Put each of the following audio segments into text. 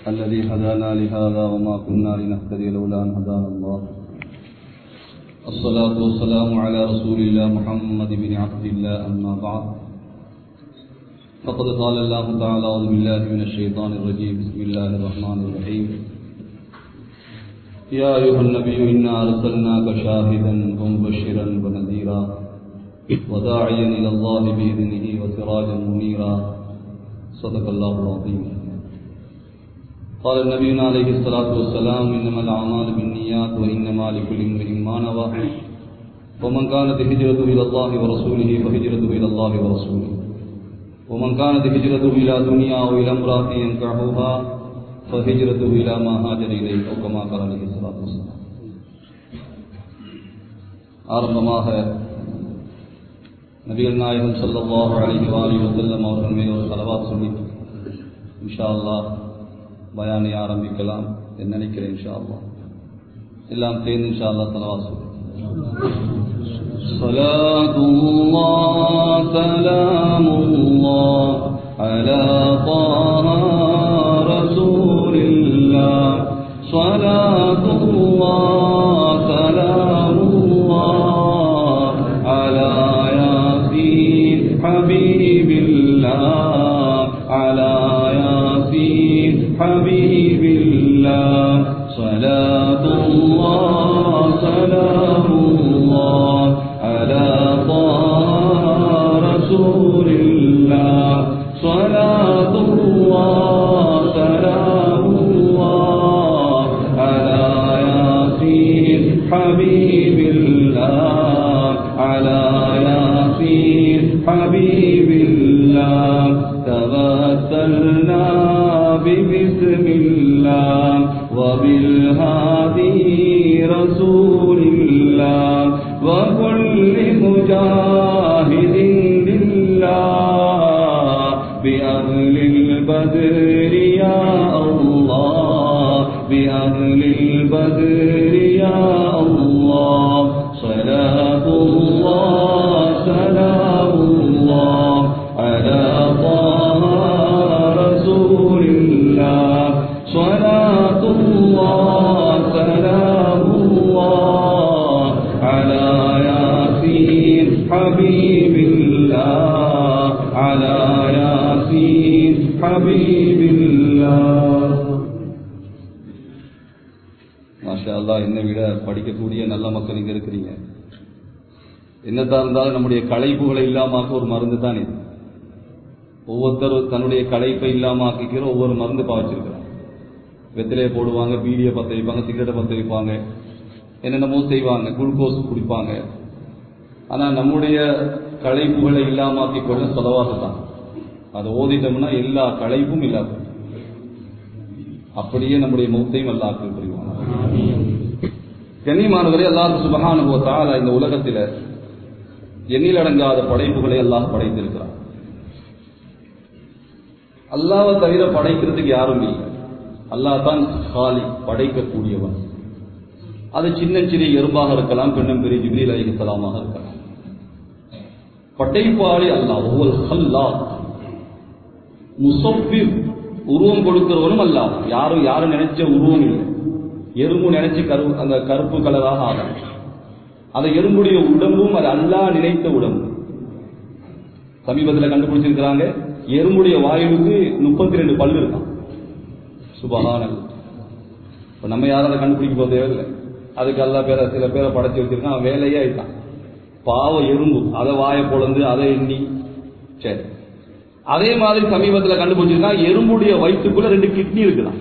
الذي هدانا لهذا وما كنا لنهتدي لولا أن هدانا الله. الصلاة والسلام على رسول الله محمد بن عبد الله. أما بعد، فقد قال الله تعالى: أعوذ بالله من الشيطان الرجيم. بسم الله الرحمن الرحيم. يا أيها النبي إنا أرسلناك شاهدا ومبشرا ونذيرا وداعيا إلى الله بإذنه وسراجا منيرا. صدق الله العظيم. قال النبي عليه الصلاة والسلام: إنما الأعمال بالنيات وإنما لكل امرئ ما نوى ومن كانت هجرته إلى الله ورسوله فهجرته إلى الله ورسوله ومن كانت هجرته إلى دنيا أو إلى امرأة ينكحها فهجرته إلى ما هاجر إليه أو كما قال عليه الصلاة والسلام. ஆரம்பமாக நபிகள் நாயகம் ஸல்லல்லாஹு அலைஹி வஸல்லம் அவர்கள் மீது ஒரு ஸலவாத் சொல்லி இன்ஷா அல்லாஹ் பயானை ஆரம்பிக்கலாம் என்று நினைக்கிறேன். இன்ஷா அல்லாஹ் எல்லாம் சேர்ந்து இன்ஷா அல்லாஹ் ஸலவாத் சொல்லுவோம். ஸலாத்துல்லாஹ் ஸலாமுல்லாஹ் அலா த்வாஹா ரசூலில்லாஹ் ஸலாத்துல்லாஹ் ஸலாமுல்லாஹ் அலா யாஸீன் ஹபீபில்லாஹ் அலா யாஸீன் ஹபீபில்லாஹ் ஸலாத்துல்லாஹ் ஸலாமுல்லாஹ் அலா த்வாஹா ரசூலில்லாஹ் ஸலாத்துல்லாஹ் ஸலாமுல்லாஹ் அலா யாஸீன் ஹபீபில்லாஹ் அலா யாஸீன் ஹபீபில்லாஹ் தவஸ்ஸல்னா பிஸ்மில்லாஹ் وبالهادي رسول الله وكل مجاهد لله بأهل البدر يا الله بأهل البدر يا الله صلاة الله سلام الله على طه رسول الله صلاة الله سلام الله على ياسين حبيب الله على ياسين حبيب الله. மாஷா அல்லாஹ், என்னை விட படிக்கக்கூடிய நல்ல மக்கள் இங்க இருக்கிறீங்க. என்னதான் இருந்தாலும் நம்முடைய களைப்புகளை இல்லாமக்க ஒரு மருந்து தான் இது. ஒவ்வொருத்தரும் தன்னுடைய களைப்பை இல்லாமக்கிற ஒவ்வொரு மருந்து பாவச்சிருக்கிறாங்க. வெத்திலையை போடுவாங்க, பீடியை பற்ற வைப்பாங்க, சிகரெட்டை பற்ற வைப்பாங்க, என்னென்னமோ செய்வாங்க, குளுக்கோஸ் குடிப்பாங்க. ஆனால் நம்முடைய களைப்புகளை இல்லாமக்கி கொள்ள சொலவாக தான். அதை ஓதிட்டோம்னா எல்லா களைப்பும் இல்லாத அப்படியே நம்முடைய மௌத்தையும் அல்லாஹ் புரிவாங்க. கண்ணியமானவரே, அல்லாஹ் சுப்ஹானஹு வ தஆலா இந்த உலகத்தில் எண்ணிலடங்காத படைப்புகளை அல்லாஹ் படைத்திருக்கிறார். அல்லாஹ்வை தவிர படைக்கிறதுக்கு யாரும் இல்லை. அல்லாஹ் தான் காலி, படைக்கக்கூடியவன். அது சின்ன சிறிய எறும்பாக இருக்கலாம், பெண்ணும் பெரிய ஜிப்ரீல் அலைஹிஸ்ஸலாமாக இருக்கலாம். படைப்பாளி அல்லாஹ். ஒவ்வொரு ஹல்லாக் முஸவ்விர், உருவம் கொடுக்கிறவனும் அல்லாஹ். யாரும் நினைச்ச உருவம் இல்லை. எறும்பு நினைச்சு அந்த கருப்பு கலராக ஆகும். அந்த எறும்புடைய உடம்பும் அது அல்லாஹ் நினைத்த உடம்பு. சமீபத்தில் கண்டுபிடிச்சிருக்கிறாங்க, எறும்புடைய வாயுவுக்கு 32 பல்லு இருக்கான். சுபஹானல்லாஹ். இப்போ நம்ம யாரும் அதை கண்டுபிடிக்க போதே இல்லை. அதுக்கு அல்லா சில பேரை படைச்சி வச்சிருக்கான். அவன் வேலையே ஆயிட்டான். பாவ எறும்பு அதை வாயை பொழந்து அதை எண்ணி. சரி, அதே மாதிரி சமீபத்தில் கண்டுபிடிச்சிருக்கான், எறும்புடைய வயிற்றுக்குள்ள 2 கிட்னி இருக்குதான்.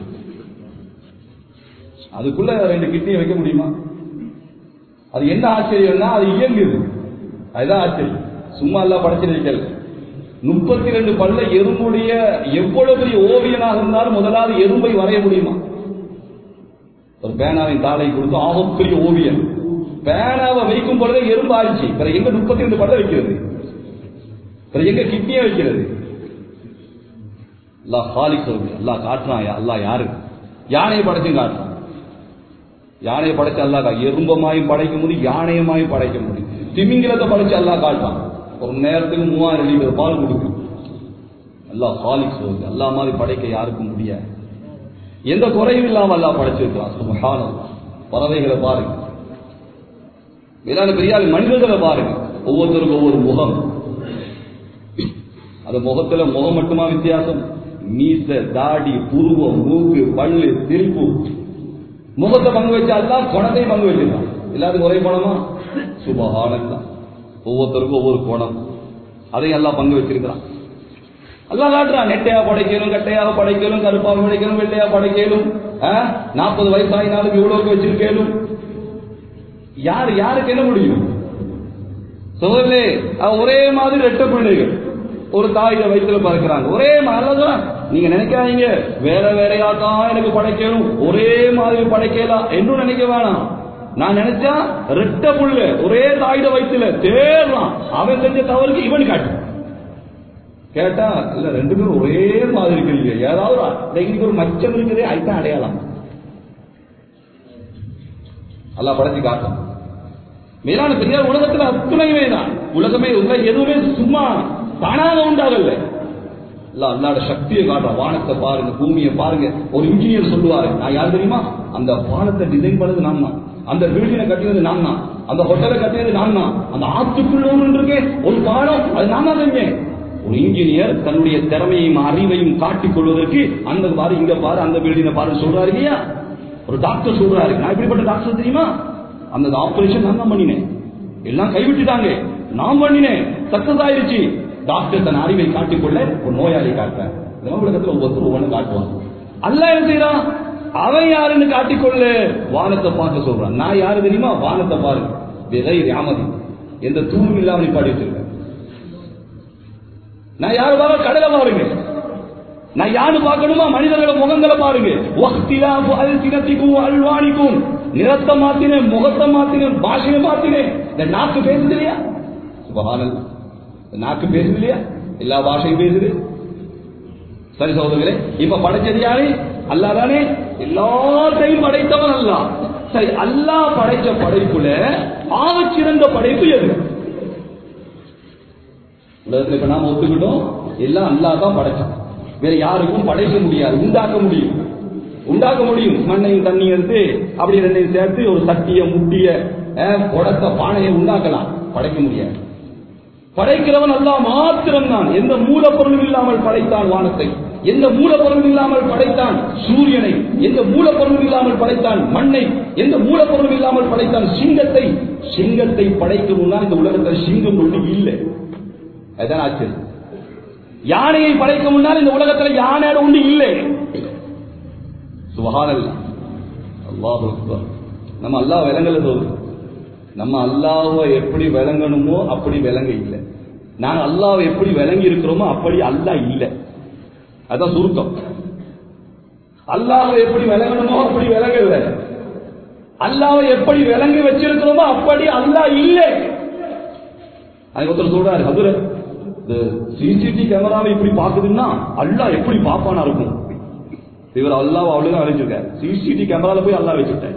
அதுக்குள்ள 2 கிட்னியை வைக்க முடியுமா? அது என்ன ஆச்சரியம்னா அது இயங்குது. அதுதான் ஆச்சரியம். சும்மா எல்லாம் படைச்சிருக்கல. 32 பல்ல எறும்புடைய எவ்வளவு பெரிய ஓவியனாக இருந்தாலும் முதலாவது எறும்பை வரைய முடியுமா? ஒரு பேனாவின் தாளை கொடுத்து ஆகப்பெரிய ஓவியம். பேனாவை வைக்கும் பொழுதே எறும்பு ஆயிடுச்சு. பிறகு எங்க 32 பல்ல வைக்கிறது? பிறகு எங்க கிட்னியை வைக்கிறது? அல்லாஹ் காலிக் சொல்லுங்க. அல்லாஹ் காட்டுறான். அல்லாஹ் யாரு? யானையை படைச்சும் காட்டுறான். யானையை படைச்சு அல்லாஹ் எறும்பமாயும் படைக்க முடியும், யானையமாயும் படைக்க முடியும். திமிங்கிலத்தை படைச்சு அல்லாஹ் காட்டுறான். ஒரு நேரத்துக்கு 3000 லிட்டர் பால் கொடுக்கும். அல்லாஹ் காலிக் சொல்லுங்க. அல்லாஹ் மாதிரி படைக்க யாருக்கும் முடியாது. எந்த குறையும் இல்லாம அல்லாஹ் படைச்சிருக்கிறான். சுப்ஹானல்லாஹ். பறவைகளை பாருங்க, மேலான பெரியார் மனிதர்களை பாருங்க, ஒவ்வொருத்தருக்கும் ஒவ்வொரு முகம். அந்த முகத்துல முகம் மட்டுமா வித்தியாசம்? மீச, தாடி, புருவம், மூக்கு, பல்லு, சிரிப்பு. முகத்தை பங்கு வச்சா எல்லாம் குணத்தையும் பங்கு வச்சிருக்கான். எல்லாத்துக்கும் ஒரே குணமா? சுப்ஹானல்லாஹ். ஒவ்வொருத்தருக்கும் ஒவ்வொரு குணம், அதையும் எல்லாம் பங்கு வச்சிருக்கிறான். எல்லாம் காட்டுறான். நெட்டையா படைக்கலும், கட்டையாக படைக்கலும், கருப்பாக படைக்கலும், வெள்ளையா படைக்கலும், 40 வயசாயினாலும் இவ்வளவுக்கு வச்சிருக்கலும். யாருக்கு என்ன முடியும்? சொல்லலே ஒரே மாதிரி ரெட்ட பிள்ளைகள் ஒரு தாயில வயிற்றுல பறக்கிறாங்க. ஒரே மாதிரி. நீங்க நினைக்காதீங்க வேற வேறையாத்தான் எனக்கு படைக்கணும், ஒரே மாதிரி படைக்கலாம் என்றும் நினைக்க வேணாம். நான் நினைச்சா ரெட்ட புள்ள ஒரே தாயில வயிற்றுல தேடலாம். அவன் செஞ்ச தவறுக்கு இவன் காட்டு கேட்டா இல்ல, ரெண்டு பேரும் ஒரே மாதிரி இருக்கிறீங்க, ஏதாவது ஒரு மச்சம் இருக்குதே, அதுதான் அடையாளம். அல்லா படைச்சு காட்டும். மேலான பெரியார், உலகத்துல அத்துணையுமே தான். உலகமே எதுவுமே சும்மா தானாக உண்டாகல. அல்லாட சக்தியை காட்டுறான். வானத்தை பாருங்க, பூமியை பாருங்க. ஒரு இன்ஜினியர் சொல்லுவாரு, நான் யார் தெரியுமா? அந்த வானத்தை டிசைன் பண்ணது நான் தான், அந்த பில்டிங்கை கட்டினது நான் தான், அந்த ஹோட்டலை கட்டினது நான் தான், அந்த ஆத்துக்குள்ள இருக்கே ஒரு பாலம் அது நான் தான் செஞ்சேன். ஒரு இன்ஜினியர் தன்னுடைய திறமையும் அறிவையும் காட்டிக் கொள்வதற்கு அந்த பாரு, இங்க பாரு, அந்த பில்டிங்கை பாரு சொல்றாரு இல்லையா? ஒரு டாக்டர் சொல்றாரு, நான் இப்படிப்பட்ட டாக்டர் தெரியுமா? அந்த ஆபரேஷன் நான் தான் பண்ணினேன், எல்லாம் கைவிட்டுட்டாங்க, நான் பண்ணினேன், சக்சஸ் ஆயிருச்சு. டாக்டர் தன் அறிவை காட்டிக்கொள்ள ஒரு நோயாளி காட்டுறேன். உலகத்தில் ஒவ்வொருத்தரும் ஒவ்வொன்று காட்டுவான். அல்லாஹ் என்ன செய்யறான்? அவன் யாருன்னு காட்டிக்கொள்ள வானத்தை பார்க்க சொல்றான். நான் யாரு தெரியுமா? வானத்தை பாருங்க, விதைர் யாமதி, எந்த தூணும் இல்லாம நீ பாடி வச்சிருக்க. நான் யாரு பாருங்க, கடலை பாருங்க. நான் யாரு பார்க்கணுமா? மனிதர்கள முகங்களை பாருங்க. அல்வானிக்கும், நிறத்தை மாத்தினேன், முகத்தை மாத்தினேன், பாஷையை மாத்தினேன். இந்த நாக்கு பேசுது இல்லையா? சுபஹானல்லாஹ். நாக்கு பேசுது இல்லையா? எல்லா பாஷையும் பேசுது. சரி சகோதரர்களே, இப்ப படைச்சது யாரு? அல்லாஹ் தானே. எல்லாத்தையும் படைத்தவன் அல்லாஹ். சரி, அல்லாஹ் படைச்ச படைப்புல ஆகச் சிறந்த படைப்பு எது? உலகத்தில் இப்ப நாம ஒத்துக்கிட்டோம், எல்லாம் அல்லாஹ் தான் படைச்சான். வேற யாருக்கும் படைக்க முடியாது. உண்டாக்க முடியும், உண்டாக்க முடியும். மண்ணையும் தண்ணி எடுத்து அப்படி ரெண்டையும் சேர்த்து ஒரு சட்டிய முட்டிய குடத்த பானையை உண்டாக்கலாம், படைக்க முடியாது. படைக்கிறவன் அல்லாஹ் மாத்திரம் தான். எந்த மூலப்பொருளும் இல்லாமல் படைத்தான் வானத்தை, எந்த மூலப்பொருளும் இல்லாமல் படைத்தான் சூரியனை, எந்த மூலப்பொருளும் இல்லாமல் படைத்தான் மண்ணை, எந்த மூலப்பொருளும் இல்லாமல் படைத்தான் சிங்கத்தை. சிங்கத்தை படைக்கும் முன்னால் இந்த உலகத்தில் சிங்கம் ஒன்று இல்லை. அதுதான் ஆச்சரியம். யானையை படைக்க முன்னால் இந்த உலகத்தில் யானை ஒன்று இல்லை. சுப்ஹானல்லாஹ். அல்லாஹு அக்பர். நம்ம அல்லாஹ் விளங்கல சொல்றோம். நம்ம அல்லாஹ்வை எப்படி விளங்கணுமோ அப்படி விளங்க இல்லை. நாங்கள் அல்லாஹ்வை எப்படி விளங்கி இருக்கிறோமோ அப்படி அல்லாஹ் இல்லை. அதான் சுருக்கம். அல்லாஹ்வை எப்படி விளங்கணுமோ அப்படி விளங்கல. அல்லாஹ்வை எப்படி விளங்கி வச்சிருக்கிறோமோ அப்படி அல்லாஹ் இல்லை. அதுக்கு ஒருத்தர் சொல்றாரு, ஹஜ்ரத் சிசிடிவி கேமராவை இப்படி பாக்குதுன்னா அல்லாஹ் எப்படி பாப்பானா இருக்கும். இவர் அல்லாஹ் அவ்வளவுதான் அழைச்சிருக்காரு. சிசிடிவி கேமரால போய் அல்லாஹ் வச்சுட்டாரு.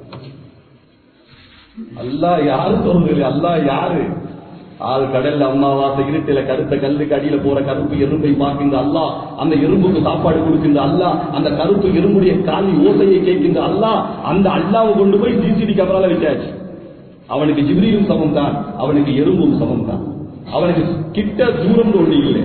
அல்லாஹ் யாரு சொல்றது? அல்லாஹ் யாரு? ஆறு கடல்ல அம்மாவாசை இருட்டில கருத்த கல்லுக்கு அடியில போற கருப்பு எறும்பை பார்க்கின்ற அல்லாஹ், அந்த எறும்புக்கு சாப்பாடு கொடுக்கின்ற அல்லாஹ், அந்த கருப்பு எறும்புடைய காலி ஓசையை கேட்கின்ற அல்லாஹ், அந்த அல்லாஹ்வை கொண்டு போய் சிசிடிவி கேமரால வச்சாச்சு. அவனுக்கு ஜிப்ரீலும் சமம் தான், அவனுக்கு எறும்பும் சமம் தான். அவனுக்கு கிட்ட தூரம் ஒண்ணு இல்லை.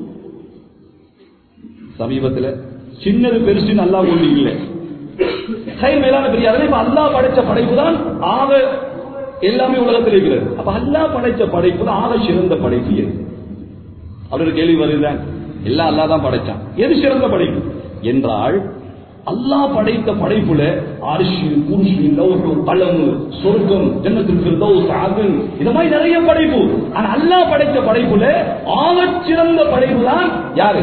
சமீபத்தில் சின்னது பெருசுன்னு அல்லாஹ் ஒண்ணு இல்லை. மேலான பெரிய இப்ப அல்லாஹ் படைச்ச படைப்பு தான் ஆக எல்லாமே உலகத்தில் இருக்கிறது. அப்ப அல்லாஹ் படைச்ச படைப்பு தான் ஆக சிறந்த படைப்பு எது? அவரு கேள்வி வருதான். எல்லாம் அல்லாஹ் தான் படைச்சான், எது சிறந்த படைப்பு என்றால், அல்லாஹ் படைத்த படைப்புல அர்ஷ், குர்சி, லௌஹ், கலம், சொர்க்கம், ஜன்னத்துல் ஃபிர்தௌஸ், அத்ன், இந்த மாதிரி நிறைய படைப்பு. ஆனா அல்லாஹ் படைத்த படைப்புல ஆகச் சிறந்த படைப்பு தான் யாரு?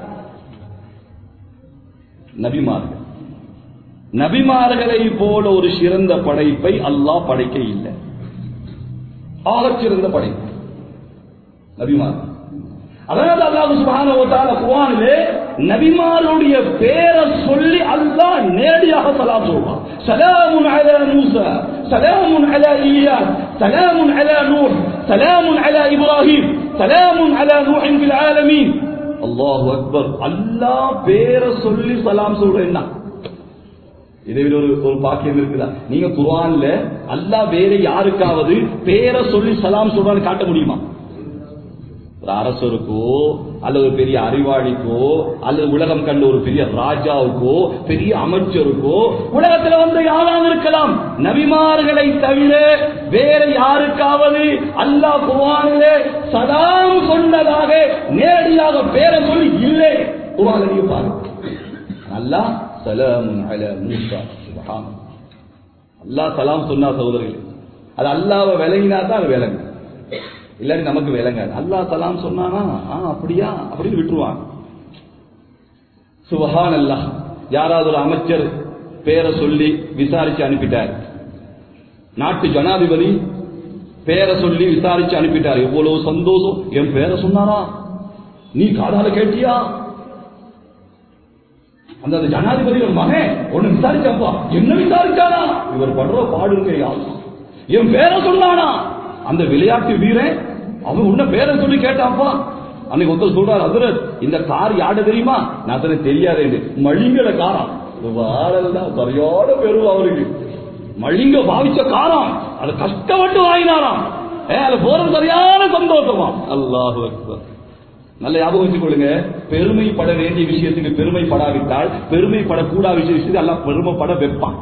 நபிமார்கள். நபிமார்களை போல ஒரு சிறந்த படைப்பை அல்லாஹ் படைக்க இல்லை. ஆகச் சிறந்த படைப்பு நபிமார்கள். அதனால அல்லாஹ் சுப்ஹானஹு வ தஆலா குர்ஆனிலே நபிமாருடைய பேரை சொல்லி அல்லாஹ் நேரடியாக சலாம் சொல்றான். சலாமுன் அலா மூஸா, சலாமுன் அலா இலியாஸ், சலாமுன் அலா நூஹ், சலாமுன் அலா இப்ராஹிம், சலாமுன் அலா நூஹின் ஃபில் ஆலமீன். அல்லாஹு அக்பர். அல்லாஹ் பேரை சொல்லி சலாம் சொல்றேன்னா இதை விட ஒரு பாக்கியம் இருக்குதா? நீங்க குர்ஆன்ல அல்லாஹ் வேற யாருக்காவது பேரை சொல்லி சலாம் சொல்றான்னு காட்ட முடியுமா? ஒரு அரசருக்கோ அல்லது ஒரு பெரிய அறிவாளிக்கோ அல்லது உலகம் கண்ட ஒரு பெரிய ராஜாவுக்கோ பெரிய அமைச்சருக்கோ உலகத்தில் வந்து யாராவது இருக்கலாம். நபிமார்களை தவிர வேற யாருக்காவது அல்லாஹ் குர்ஆனிலே சலாம் சொன்னதாக நேரடியாக பேரை சொல்லி இல்லை. குர்ஆனில் நீங்க பாருங்க, அல்லாஹ் சலாமுன் அலா மூஸா சுப்ஹானல்லாஹ். அல்லாஹ் சலாம் சொன்னா சகோதரர்களே, அது அல்லாஹ்வை விளங்கினா தான் அது விளங்கு, இல்லாட்டி நமக்கு விளங்காது. அல்லாஹ் சலாம் சொன்னானா அப்படியா அப்படின்னு விட்டுருவான். சுப்ஹானல்லாஹ். யாராவது ஒரு அமைச்சர் பேரை சொல்லி விசாரிச்சு அனுப்பிட்டார், நாட்டு ஜனாதிபதி பேரை சொல்லி விசாரிச்சு அனுப்பிட்டார். எவ்வளவு சந்தோஷம், என் பேரை சொன்னாரா, நீ காதால கேட்டியா? அந்த ஜனாதிபதி ஒரு மகன் ஒண்ணு விசாரிச்சாப்பா, என்ன விசாரிச்சானா? இவர் படுற பாடுங்க, என் பேரை சொன்னானா? அந்த விளையாட்டு வீரன் அவன் உன்ன பேரை சொல்லி கேட்டாப்பா. அன்னைக்கு ஒருத்தர் சொல்றாரு, ஹஜ்ரத் இந்த கார் யாரு தெரியுமா? நான் அதனை தெரியாது. மழிங்கட காரம் சரியான பெருவா அவருக்கு. மழிங்க பாவிச்ச காரம், அது கஷ்டப்பட்டு வாங்கினாராம். அது போறது சரியான சந்தோஷமா. அல்லாஹு அக்பர். நல்ல ஞாபகம் வச்சுக் கொள்ளுங்க, பெருமைப்பட வேண்டிய விஷயத்துக்கு பெருமைப்படாவிட்டால் பெருமைப்படக்கூடாத விஷயத்துக்கு எல்லாம் பெருமைப்பட வைப்பான்.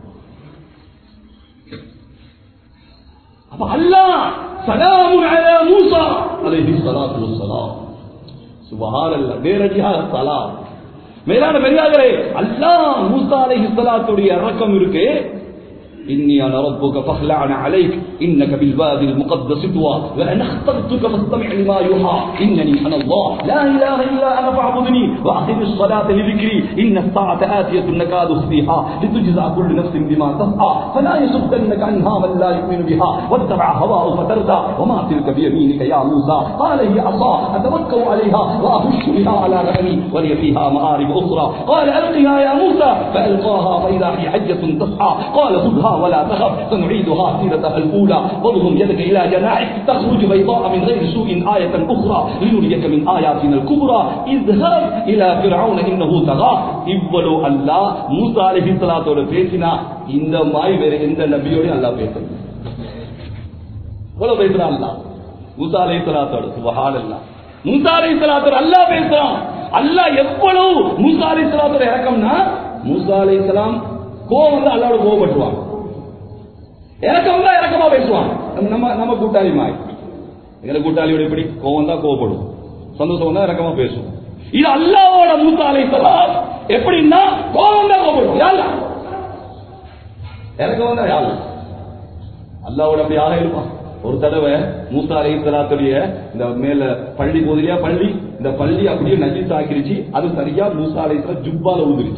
அப்ப அல்லாஹ் சலாமுன் அலா மூஸா அலைஹிஸ்ஸலாத்து வஸ்ஸலாம். சுப்ஹானல்லாஹ். நேரடியாக சலாம். மேலான பெரியார்களே, அல்லாஹ் மூஸா அலைஹிஸ்ஸலாத்துடைய இரக்கம் இருக்கு. إني أنا ربك فاخلع عليك إنك بالوادي المقدس طوى وأنا اخترتك فاستمع لما يوحى إنني أنا الله لا إله إلا أنا فاعبدني وأقم الصلاة لذكري إن الساعة آتية نكاد أخفيها لتجزى كل نفس بما تسعى فلا يصدنك عنها من لا يؤمن بها واتبع هواه فتردى وما تلك بيمينك يا موسى قال هي عصا أتوكل عليها وأهش بها على غنمي ولي فيها مآرب أخرى قال ألقها يا موسى فألقاها فإذا هي حية تسعى قال خذها ولا تخف سنعيدها سيرتها الأولى واضم يدك إلى جناحك تخرج بيضاء من غير سوء آية أخرى لنريك من آياتنا الكبرى اذهب إلى فرعون إنه طغى. இவ்வளவு அல்லாஹ் மூஸா அலைஹிஸ்ஸலாத்தோட பேசினா இந்த மாதிரி வேற எந்த நபியோட அல்லாஹ் பேசல. இவ்வளவு பேசுறான் அல்லாஹ் மூஸா அலைஹிஸ்ஸலாத்தோட. சுப்ஹானல்லாஹ். மூஸா அலைஹிஸ்ஸலாத்தோட அல்லாஹ் பேசுறான். அல்லாஹ் எவ்வளவு மூஸா அலைஹிஸ்ஸலாத்தோட இரக்கம்னா, மூஸா அலைஹிஸ்ஸலாம் கோவம் வந்து அல்லாஹ்வோட கோவப்பட்டுவாங்க, இறக்கம் தான் இறக்கமா பேசுவாங்க. நம்ம கூட்டாளி மாதிரி, எங்க கூட்டாளியோட எப்படி கோவம் தான் கோவப்படும், சந்தோஷம் தான் இறக்கமா பேசுவோம். இது அல்லாஹ்வோட மூஸா அலைஹிஸ்ஸலாம் எப்படின்னா கோவம் தான் கோவப்படும், யாரா இறக்கம் தான் யாரு அல்லாஹ்வோட அப்படி ஆக இருப்பான். ஒரு தடவை மூஸா அலைஹிஸ்ஸலாத்துடைய இந்த மேல பள்ளி போதிலையா பள்ளி, இந்த பள்ளி அப்படியே நஜீஸ் ஆக்கிருச்சு. அது சரியா மூஸா அலைஹிஸ்ஸலாம் ஜுப்பால விழுந்துருச்சு.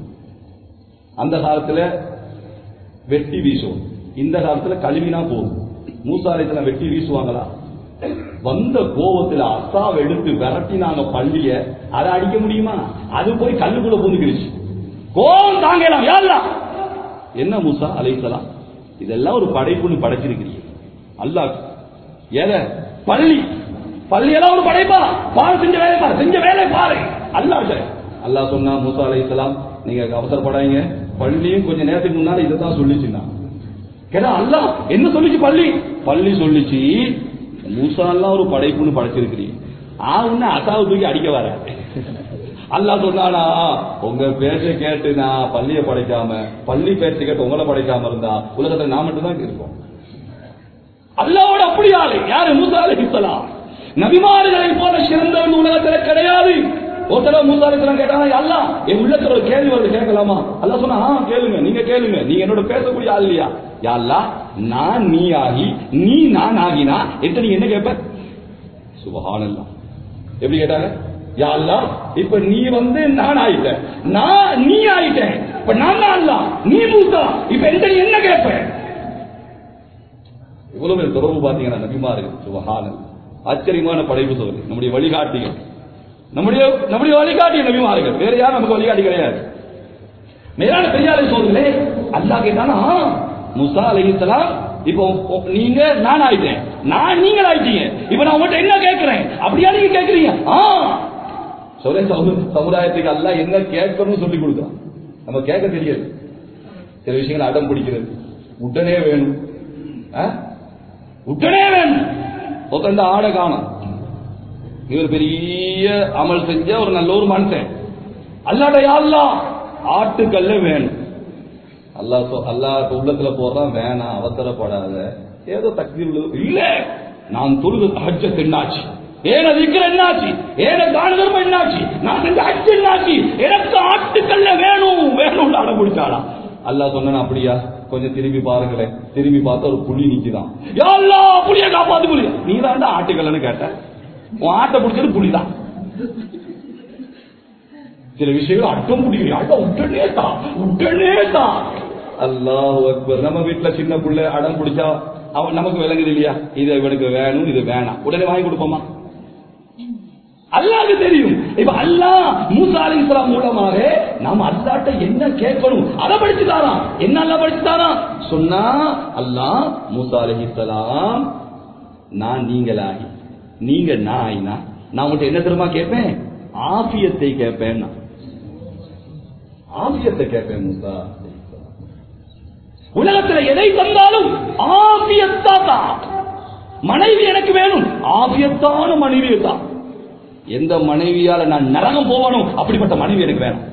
அந்த காலத்துல வெட்டி வீசுவோம், இந்த காலத்துல கழுவினா போதும். மூஸா அலைஹிஸ்ஸலாம் வெட்டி வீசுவாங்களா? வந்த கோபத்துல அசாவை எடுத்து விரட்டினாங்க பள்ளிய. அதை அடிக்க முடியுமா? அது போய் கல்லுக்குள்ள பூந்துக்கிடுச்சு. கோபம் தாங்கலாம். யாரா என்ன மூஸா அலைஹிஸ்ஸலாம், இதெல்லாம் ஒரு படைப்புன்னு படைச்சிருக்கிறீங்க. அல்லாஹ் ஏல பள்ளி பள்ளியெல்லாம் ஒரு படைப்பா பாரு, செஞ்ச வேலை பாரு, செஞ்ச வேலை பாரு. அல்லாஹ் சொன்னா மூஸா அலைஹிஸ்ஸலாம் நீங்க அவசரப்படாதீங்க, பள்ளியும் கொஞ்ச நேரத்துக்கு முன்னாடி இதைத்தான் சொல்லிச்சுன்னா. கேட்டா அல்லாஹ் என்ன சொல்லிச்சு? பள்ளி சொல்லிச்சு மூஸா எல்லாம் ஒரு படைப்புன்னு படைச்சிருக்கிறீங்க. ஆகுன்னா அசாவை தூக்கி அடிக்க வர. அல்லாஹ் சொன்னானா, உங்க பேச்சை கேட்டு நான் பள்ளியை படைக்காம, பள்ளி பேச்சை கேட்டு உங்களை படைக்காம இருந்தா உலகத்தை நான் மட்டும் தான் இருப்போம். அல்லாஹ்வோட அப்படி ஆளு யாரு? மூஸா அலைஹிஸ்ஸலாம். நபிமார்களை போல சிறந்தவன் உலகத்தில் கிடையாது. ஒருத்தர மூஸா அலைஹிஸ்ஸலாம் கேட்டாங்க, அல்லாஹ் என் உள்ளத்துல ஒரு கேள்வி வருது கேட்கலாமா? அல்லாஹ் சொன்னா கேளுங்க, நீங்க கேளுங்க, நீங்க என்னோட பேசக்கூடிய ஆள் இல்லையா? யா அல்லாஹ், நான் நீ ஆகி நீ நான் ஆகினா நீ என்ன கேட்ப? சுப்ஹானல்லாஹ். எப்படி கேட்டாங்க? யா அல்லாஹ், இப்ப நீ வந்து நான் ஆயிட்ட, நான் நீ ஆயிட்டேன், இப்ப நான் தான் அல்லாஹ், நீ மூஸா, இப்ப நீ என்ன கேட்ப? இவ்வளவு தொடர்பு பாத்தீங்கன்னா நபிமார்கள். சுப்ஹானல்லாஹ். ஆச்சரியமான படைப்பு சோதனை. நம்முடைய வழிகாட்டிகள், நம்முடைய வழிகாட்டிய நபிமார்கள். வேற யாரும் நமக்கு வழிகாட்டி கிடையாது. மேலான பெரியாரை சோதனை. அல்லாஹ் கேட்டானா, மூஸா அலைஹிஸ்ஸலாம் இப்போ நீங்க நான் ஆயிட்டேன், நான் நீங்கள் ஆயிட்டீங்க, இப்ப நான் உங்கள்கிட்ட என்ன கேட்கிறேன்? அப்படியா நீங்க கேட்கிறீங்க? சமுதாயத்துக்கு அல்லாஹ் என்ன கேட்கணும்னு சொல்லி கொடுக்குறான். நம்ம கேட்க தெரியாது. சில விஷயங்கள் அடம் பிடிக்கிறது, உடனே வேணும், உடனே வேணும். உட்காந்து ஆடை காணும். இவர் பெரிய அமல் செஞ்ச ஒரு நல்ல ஒரு மனுஷன், அல்லாட யாரெல்லாம் ஆட்டுக்கல்ல வேணும். அல்லாஹ் உள்ளத்துல போடுறான், வேணாம் அவசரப்படாத, ஏதோ தக்பீர் இல்ல, நான் தொழுது ஹஜ்ஜத் என்னாச்சு, ஏன திக்ர் என்னாச்சு, ஏன தான தர்மம் என்னாச்சு, நான் செஞ்ச ஹஜ் என்னாச்சு, எனக்கு ஆட்டுக்கல்ல வேணும் வேணும் அடம் பிடிச்சாடா. அல்லாஹ் சொன்னா அப்படியா, கொஞ்சம் திரும்பி பாருங்களேன். திரும்பி பார்த்தா ஒரு புலி நிக்குதான். யா அல்லாஹ், புலியை காப்பாத்து, புலி. நீ தான் ஆட்டுக்கல்லன்னு கேட்ட, உன் ஆட்டை பிடிச்சது புலிதான். சில விஷயங்கள் அட்டம் முடியும், உடனே தான் உடனே தான். அல்லாஹ் அக்பர். நம்ம வீட்டுல சின்ன பிள்ளை அடம் பிடிச்சா அவன் நமக்கு விளங்குது இல்லையா, இது இவனுக்கு வேணும் இது வேணாம், உடனே வாங்கி கொடுப்போமா? அல்லாஹ்க்கு தெரியும். இப்ப அல்லாஹ் மூசா அலைஹிஸ்ஸலாம் மூலமாக நாம அல்லாஹ்ட்ட என்ன கேட்கணும் அதை படிச்சு தாரான். என்ன அல்லாஹ் படிச்சு தாரான் சொன்னா, அல்லாஹ் மூசா அலைஹிஸ்ஸலாம் நான் நீங்களாகி நீங்க நான் ஆயினா நான் உங்கள்கிட்ட என்ன தெரியுமா கேட்பேன், ஆஃபியத்தை கேட்பேன், ஆஃபியத்தை கேட்பேன். மூசா உலகத்துல எதை தந்தாலும் ஆஃபியத்தா தான். மனைவி எனக்கு வேணும், ஆஃபியத்தான மனைவி தான். எந்த மனைவியால நான் நரகம் போவானோ அப்படிப்பட்ட மனைவி எனக்கு வேணும்.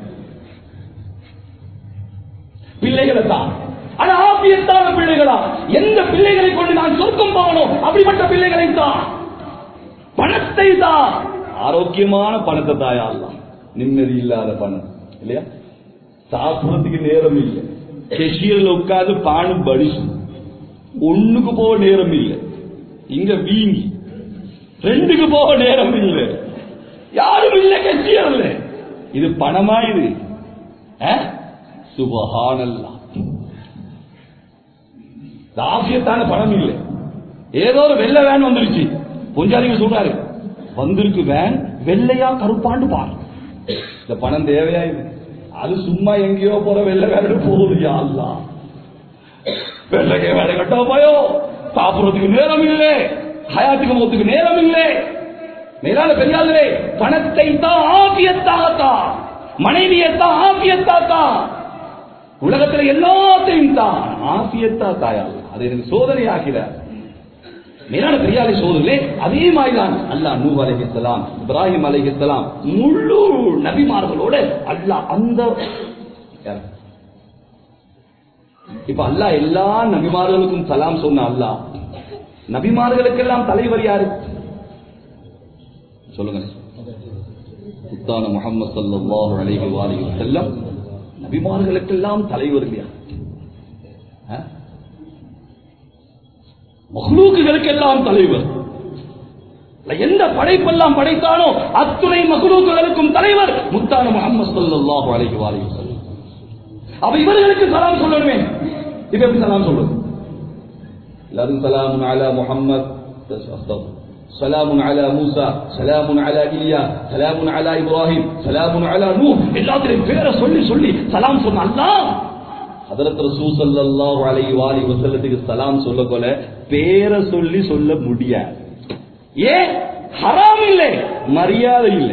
பிள்ளைகளை தான், ஆனா ஆஃபியத்தான பிள்ளைகளா, எந்த பிள்ளைகளை கொண்டு நான் சொர்க்கம் போகணும் அப்படிப்பட்ட பிள்ளைகளை தான். பணத்தை தான், ஆரோக்கியமான பணத்தை தாயா அல்லாஹ், நிம்மதி இல்லாத பணம் இல்லையா, சாப்பிடுறதுக்கு நேரம் இல்லை, கெஷியர்ல உட்கார்ந்து பானும் படிச்சு ஒண்ணுக்கு போக நேரம் இல்லை, இங்க வீங்கி ரெண்டுக்கு போக நேரம் இல்லை, யாரும் இல்லை கெஷியர்ல. இது பணமா? இது சுபஹானல்லாஹ், ஆஃபியத்தான பணம் இல்லை. ஏதோ ஒரு வெள்ளை வேன் வந்துருச்சு, பொஞ்சாரிங்க சொல்றாரு வந்திருக்கு வேன், வெள்ளையா கருப்பாண்டு பாரு. இந்த பணம் தேவையா? இது அது சும்மா எங்கேயோ போற வெள்ளை வேலை போகுது. யா அல்லாஹ், வெள்ளைக்கே வேலை கட்டா போயோ, சாப்பிடுறதுக்கு நேரம் இல்லை, ஹயாத்துக்கு மௌத்துக்கு நேரம் இல்லை. மேலான பெரியார்களே, பணத்தை தான் ஆஃபியத்தாகத்தான், மனைவியத்தான் ஆஃபியத்தாத்தான், உலகத்தில் எல்லாத்தையும் தான் ஆஃபியத்தா தாயா. அது எனக்கு சோதனை ஆகிறார். மேலான பெரியாரை சோதனை அதே மாதிரிதான் அல்லாஹ் நூஹ் அலைஹிஸ்ஸலாம், இப்ராஹிம் அலைஹிஸ்ஸலாம், முழு நபிமார்களோட அல்லாஹ் அந்த இப்ப அல்லாஹ் எல்லா நபிமார்களுக்கும் சலாம் சொன்ன அல்லாஹ் நபிமார்களுக்கெல்லாம் தலைவர் யாரு சொல்லுங்க? முத்தான முஹம்மது ஸல்லல்லாஹு அலைஹி வஸல்லம் நபிமார்களுக்கெல்லாம் தலைவர் இல்லையா? மஹ்லூக்குகளுக்கெல்லாம் தலைவர். எந்த படைப்பெல்லாம் படைத்தானோ அத்துணை மஹ்லூக்குகளுக்கும் தலைவர் முத்தான முஹம்மது ஸல்லல்லாஹு அலைஹி வஸல்லம். அப்ப இவர்களுக்கு சலாம் சொல்லணுமே, இப்ப எப்படி சலாம் சொல்றது? எல்லாரும் சலாமுன் அலா முஹம்மத், சலாமுன் அலா மூசா, சலாமுன் அலா இலியா, சலாமுன் அலா இப்ராஹிம், சலாமுன் அலா நூஹ், எல்லாத்திலையும் பேரை சொல்லி சொல்லி சலாம் சொன்ன அல்லாஹ் ஹதரத் ரசூல் ஸல்லல்லாஹு அலைஹி வஸல்லத்துக்கு சலாம் சொல்ல போல பேரை சொல்லி சொல்ல முடியாது. ஏன்? ஹராம் இல்லை, மரியாதை இல்லை.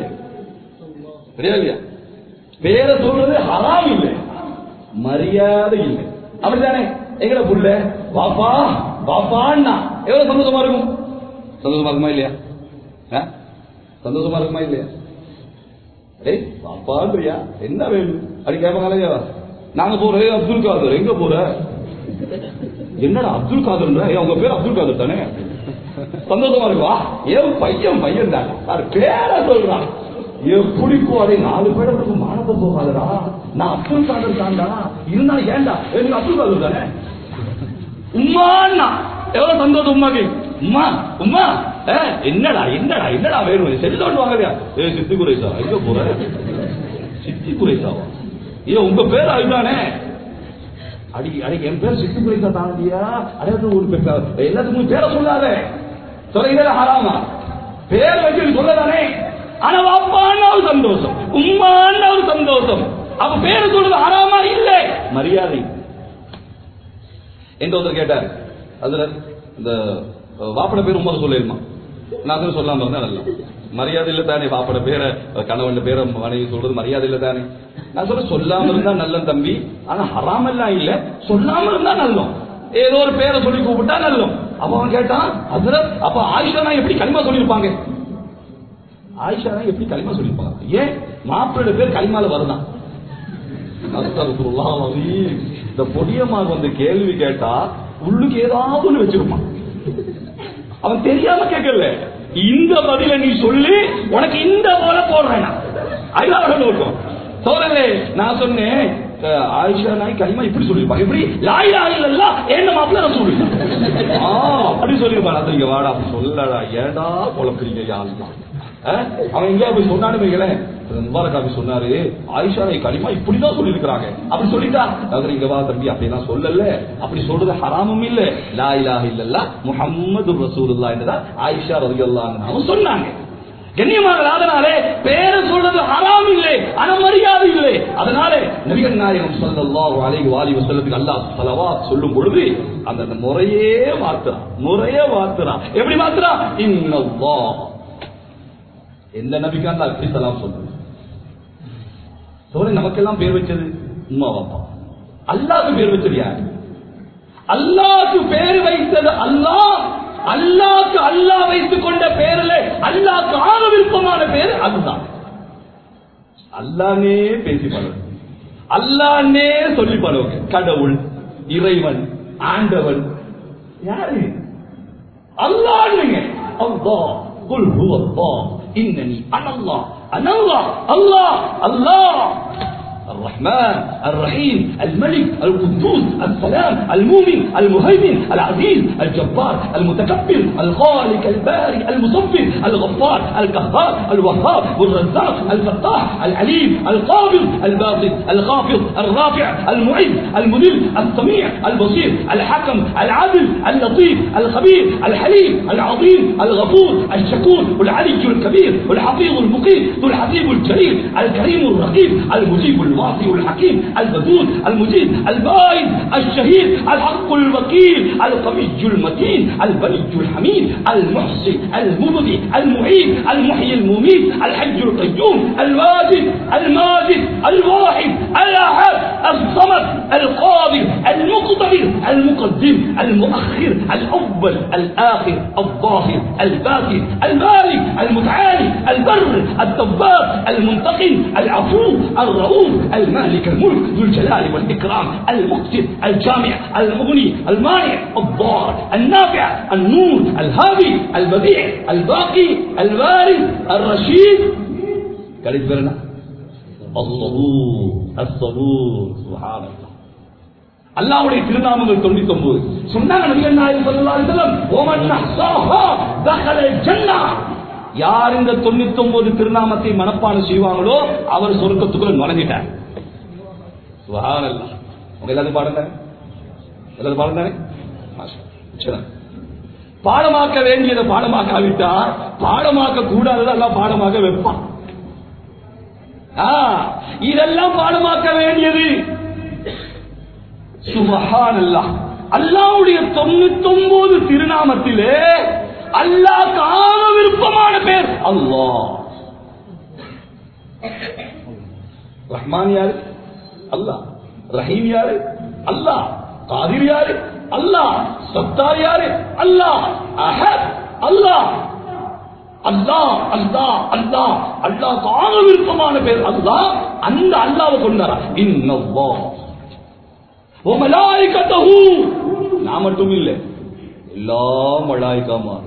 பேரை சொல்றது ஹராம் இல்லை, மரியாதை இல்லை. அப்படித்தானே? எங்களை புள்ள பாப்பா பாப்பான்னா எவ்வளவு சந்தோஷமா இருக்கும்? சந்தோஷமா இருக்குமா இல்லையா? சந்தோஷமா இருக்குமா இல்லையா? பாப்பான்றியா என்ன வேணும் அப்படி கேட்பாங்க. நாங்க போறோம் அப்துல் காதர், எங்க போற? என்னடா அப்துல் காதர், உங்க பேர் அப்துல் காதர் தானே? சந்தோஷமா இருக்குவா? ஏன் பையன் பையன் தானே பேரை சொல்றான். எப்படி போறே 4 பேருக்கு மானத்தை போகாதடா, நான் அப்துல் காதர் தான்டா, இருந்தாலும் ஏன்டா எனக்கு அப்துல் காதர் தானே உம்மான்னா எவ்வளவு சந்தோஷம். உமாக்கு உமா உமா என்னடா என்னடா என்னடா வேணும் செல்லோட்டு வாங்கலையா? சித்தி குறைசா எங்க போற? சித்தி குறைசாவா? ஏன் உங்க பேர் அதுதானே? அடிக்கி அடிக்கி என் பேர் சித்தி குறைசா தாண்டியா? அடையாளம் ஒரு பேர் எல்லாத்துக்கும் பேரை சொல்லாத, சொல்ல இதெல்லாம் ஹராமா? பேர் வச்சு சொல்லதானே? ஆனா வாப்பான்னு ஒரு சந்தோஷம், உம்மான்னு ஒரு சந்தோஷம். அப்ப பேரு சொல்றது ஹராமா? இல்லை, மரியாதை. எந்த ஒருத்தர் கேட்டாரு, அதுல இந்த வாப்பட பேர் உமா சொல்லிருமா? நான் சொல்லாம இருந்தா நல்லா. மரியாதை இல்ல தானே, பாப்பட பேரை கணவன் பேரை மனைவி சொல்றது மரியாதை இல்ல தானே. நான் சொல்ல சொல்லாம இருந்தா நல்ல தம்பி, ஆனா ஹராம் எல்லாம் இல்ல, சொல்லாம இருந்தா நல்லோம். ஏதோ ஒரு பேரை சொல்லி கூப்பிட்டா நல்லோம். அப்ப அவன் கேட்டான், அப்ப ஆயிஷா எப்படி களிமா சொல்லியிருப்பாங்க? ஆயிஷா எப்படி களிமா சொல்லியிருப்பாங்க? ஏன் மாப்பிள்ளை பேர் களிமால வருதான்? இந்த பொடியமாக வந்து கேள்வி கேட்டா உள்ளுக்கு ஏதாவது ஒண்ணு வச்சிருப்பான். அவன் தெரியாம கேட்கல, இந்த பதில நீ சொல்லி உனக்கு இந்த போல போடுறேன் சோழலே. நான் சொன்னேன் ஆயிஷா நாய் களிமா இப்படி சொல்லிருப்பாங்க, இப்படி லாய் லாய் இல்ல என்ன மாப்பிள்ள நான் சொல்லிருப்பேன் அப்படி சொல்லிருப்பான். அது இங்க வாடா சொல்லடா, ஏடா குழப்பறீங்க யாருதான். அவன் எங்கேயா போய் சொன்னான்னு வைங்களேன், முபாரக்காபி சொன்னாரு ஆயிஷா நாய் களிமா இப்படிதான் சொல்லி இருக்கிறாங்க அப்படி சொல்லிட்டா. அது இங்க வா தம்பி அப்படிலாம் சொல்லல, அப்படி சொல்றது ஹராமும் இல்ல, லா இலாஹ இல்லல்லாஹ் முஹம்மது ரசூலுல்லாஹ் என்றுதான் ஆயிஷா ரலியல்லாஹு அன்ஹா சொன்னாங்க. கண்ணியமாக அதனாலே பேரை சொல்றது ஹராம் இல்லை, ஆனா மரியாதை இல்லை. அதனால நபிகள் நாயகம் ஸல்லல்லாஹு அலைஹி வஸல்லத்துக்கு அல்லாஹ் ஸலவாத் சொல்லும் பொழுது அந்த முறையே மாத்துறா. எப்படி மாத்துறா? இன்னல்லாஹ். எந்த நபிக்கு அல்லாஹ் இப்படி சலாம் சொல்றது? நமக்கெல்லாம் பேர் வச்சது உம்மா பாப்பா. அல்லாஹ்க்கு பேர் வச்சது யாரு? அல்லாஹ்க்கு பேர் வைத்தது அல்லாஹ். அல்லாஹ்க்கு அல்லாஹ் வைத்துக் கொண்ட பேரில் அல்லாஹ்க்கு ஆக விருப்பமான பேர் அதுதான். அல்லாஹ்னே பேசி பழகு, அல்லாஹ்னே சொல்லி பழகு. கடவுள், இறைவன், ஆண்டவன் யாரு? அல்லாஹ்ங்க. அல்லாஹ் குல் ஹுவல்லாஹ் இன்னனி அனல்லாஹ் அனல்லாஹ் அல்லாஹ் அல்லாஹ் الرحمن الرحيم الملك القدوس السلام المؤمن المهيمن العزيز الجبار المتكبر الخالق الباري المصور الغفار القهار الوهاب الرزاق الفتاح العليم القابض الباسط الخافض الرافع المعز المذل السميع البصير الحكم العدل اللطيف الخبير الحليم العظيم الغفور الشكور العلي الكبير الحفيظ المقيم ذو الحسيب الجليل الكريم الرقيب المجيب الواصي الحكيم البدود المجيد البائد الشهيد الحق الوكيل القوي المتين البلي الحميد المحصي المبدي المعيد المحيي المميت الحي القيوم الواجد الماجد الواحد الاحد الصمد القادر المقتدر المقدم المؤخر الاول الاخر الظاهر الباطن المالك المتعالي البر التواب المنتقم العفو الرؤوف المالك الملك ذو الجلال والإكرام المقتدر الجامع المغني المانع الضار النافع النور الهادي البديع الباقي الوارث الرشيد. قالت برنا الصبور سبحان الله. அல்லாஹ்வுடைய திருநாமங்கள் 99 சொன்னாங்க நபிகள் நாயகம் ஸல்லல்லாஹு அலைஹி வஸல்லம் வமன் அஹ்ஸாஹா தഖல ஜன்னah. யார் இந்த 99 திருநாமத்தை மனப்பாடம் செய்வாங்களோ அவர் சொர்க்கத்துக்குள்ள நுழைஞ்சிட்டார். சுப்ஹானல்லாஹ். உங்க எல்லாரும் பாடுங்க. பாடமாக்க வேண்டியதை பாடமாக்காவிட்டா பாடமாக்க கூடாதது எல்லாம் பாடமாக வைப்பான். இதெல்லாம் பாடமாக்க வேண்டியது. சுப்ஹானல்லாஹ். அல்லாஹ்வுடைய 99 திருநாமத்திலே அல்லாஹ்க்கு ஆக விருப்பமான பேர் அல்லாஹ். ரஹ்மான் யாரு? அல்லாஹ். ரஹீம் யாரு? அல்லாஹ். காதிர் யாரு? அல்லாஹ். சத்தார் யாரு? அல்லாஹ். அஹத் அல்லாஹ். அல்லாஹ் அல்லாஹ் அல்லாஹ் அல்லாஹ்க்கு ஆக விருப்பமான பேர் அல்லாஹ். அந்த அல்லாஹ்வை கொண்டாரா இன்னல்லாஹ் வ மலாயிகத்துஹு. நான் மட்டும் இல்லை, எல்லா மலாயிகாமாரும்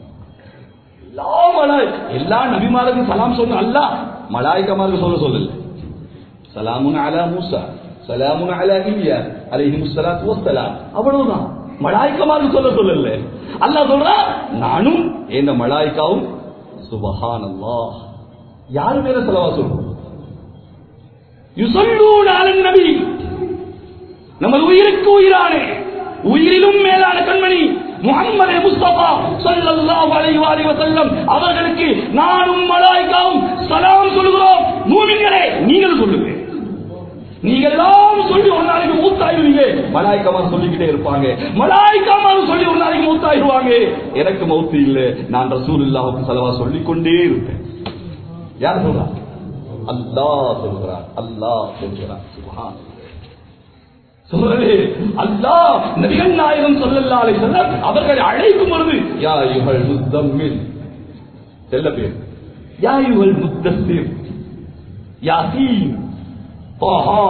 எல்லா நபிமாருக்கு சலாம் சொன்ன அல்லாஹ் மலாயிகமாருக்கு சொல்லல. சலாமுன் அலா மூசா சலாமுன் அலா இல்யா அலைஹிமுஸ்ஸலாத்து வஸ்ஸலாம், அவ்வளவுதான். மலாயிகமாருக்கு சொல்லல. அல்லாஹ் சொல்றா நானும் இந்த மலாயிகாவும். சுப்ஹானல்லாஹ். யாரு மேல ஸலவாத் சொல்றோம்? யுஸல்லூன அலன் நபி. நமது உயிருக்கு உயிரான உயிரிலும் மேலான கண்மணி முஹம்மது முஸ்தபா ஸல்லல்லாஹு அலைஹி வஸல்லம் அவர்களுக்கு நானும் மலாயிகாவும் சலாம் சொல்கிறோம். மூமின்களே நீங்கள் சொல்லுங்க. நீங்க எல்லாம் சொல்லி ஒரு நாளைக்கு மூத்த மௌத்தாயிருவீங்க. மலாயிக்காமார் சொல்லிக்கிட்டே இருப்பாங்க, மலாயிக்காமார் சொல்லி ஒரு நாளைக்கு மௌத்தாயிருவாங்க. எனக்கு மௌத்து இல்லை, நான் ரசூலுல்லாஹ்வுக்கு ஸலவாத் சொல்லிக்கொண்டே இருப்பேன். யார் சொல்றா? அல்லாஹ் சொல்கிறார். அல்லாஹ் சொல்கிறார். சுப்ஹானல்லாஹ். சொல்றது அல்லாஹ் நபிகள் நாயகம் ஸல்லல்லாஹு அலைஹி வஸல்லம் அவர்களை அழைக்கும் பொழுது யா அய்யுஹல் முத்தம்மில் செல்ல பேர், யா அய்யுஹல் முத்தஸ்ஸிர், யாசீன், தாஹா.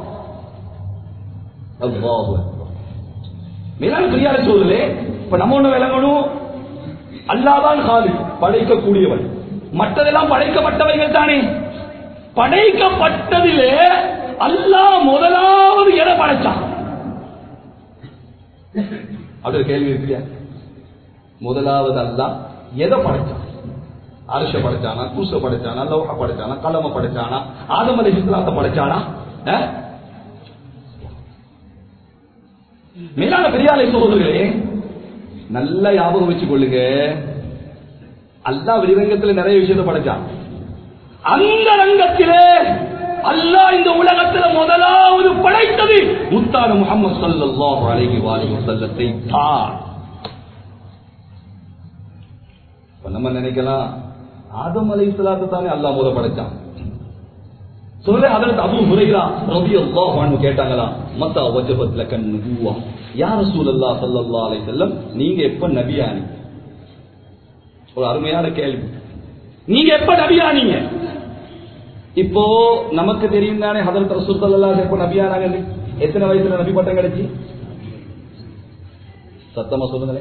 அல்லாஹு அக்பர். மேலான பெரியார சொல்றே, இப்ப நம்ம ஒண்ணு விளங்கணும், அல்லாஹ் தான் காலிக், படைக்கக்கூடியவன். மற்றதெல்லாம் படைக்கப்பட்டவைகள் தானே. படைக்கப்பட்டதிலே அல்லாஹ் முதலாவது எதை படைச்சான்? அப்படி ஒரு கேள்வி இருக்கு. முதலாவது அல்லாஹ் எதை படைச்சான்? அர்ஷ படைச்சானா, குர்ஸ படைச்சானா, லௌஹ படைச்சானா, கலம படைச்சானா, ஆதம் அலைஹிஸ்ஸலாத்தை படைச்சானா? மேலான பெரியாரை சகோதரர்களே, நல்ல ஞாபகம் வச்சுக் கொள்ளுங்க. அல்லாஹ் வெளிரங்கத்தில் நிறைய விஷயத்தை படைச்சான். அந்த ரங்கத்திலே அல்லாஹ் இந்த உலகத்தில் முதலாவது படைத்தது முத்தான முஹம்மது ஸல்லல்லாஹு அலைஹி வஸல்லத்தை தான். நம்ம நினைக்கலாம் ஆதம் அலைஹிஸ்ஸலாத்தை தானே அல்லாஹ் முதல் படைச்சான். சொல்ல ஹஜ்ரத் அபூ ஹுரைரா ரலியல்லாஹு அன்ஹு கேட்டாங்களா, மத்தா வஜபத் லக்கன் நுபுவா, யா ரசூலல்லாஹ் ஸல்லல்லாஹு அலைஹி வஸல்லம், நீங்க எப்ப நபியானீங்க? ஒரு அருமையான கேள்வி. நீங்க எப்ப நபியானீங்க? இப்போ நமக்கு தெரியும் தானே ஹஜ்ரத் ரசூல் ஸல்லல்லாஹு அலைஹி வஸல்லம் நபியானாங்க. எத்தனை வயசுல நபி பட்டம் கிடைச்சி? சத்தமா சொல்லுங்களே,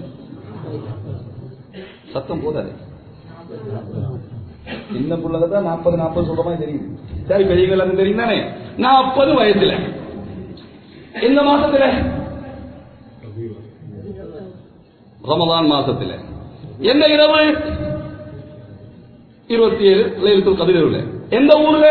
சத்தம் போதாது. சின்ன புள்ளதான் 40 சொல்ற மாதிரி தெரியுது. சரி, பெரியவங்களுக்கு தெரியும் தானே. 40 வயசுல இந்த மாசத்துல, ரமதான் மாசத்துல, எந்த இரவு? 27 லைலத்துல் கத்ர். எந்த ஊர்ல?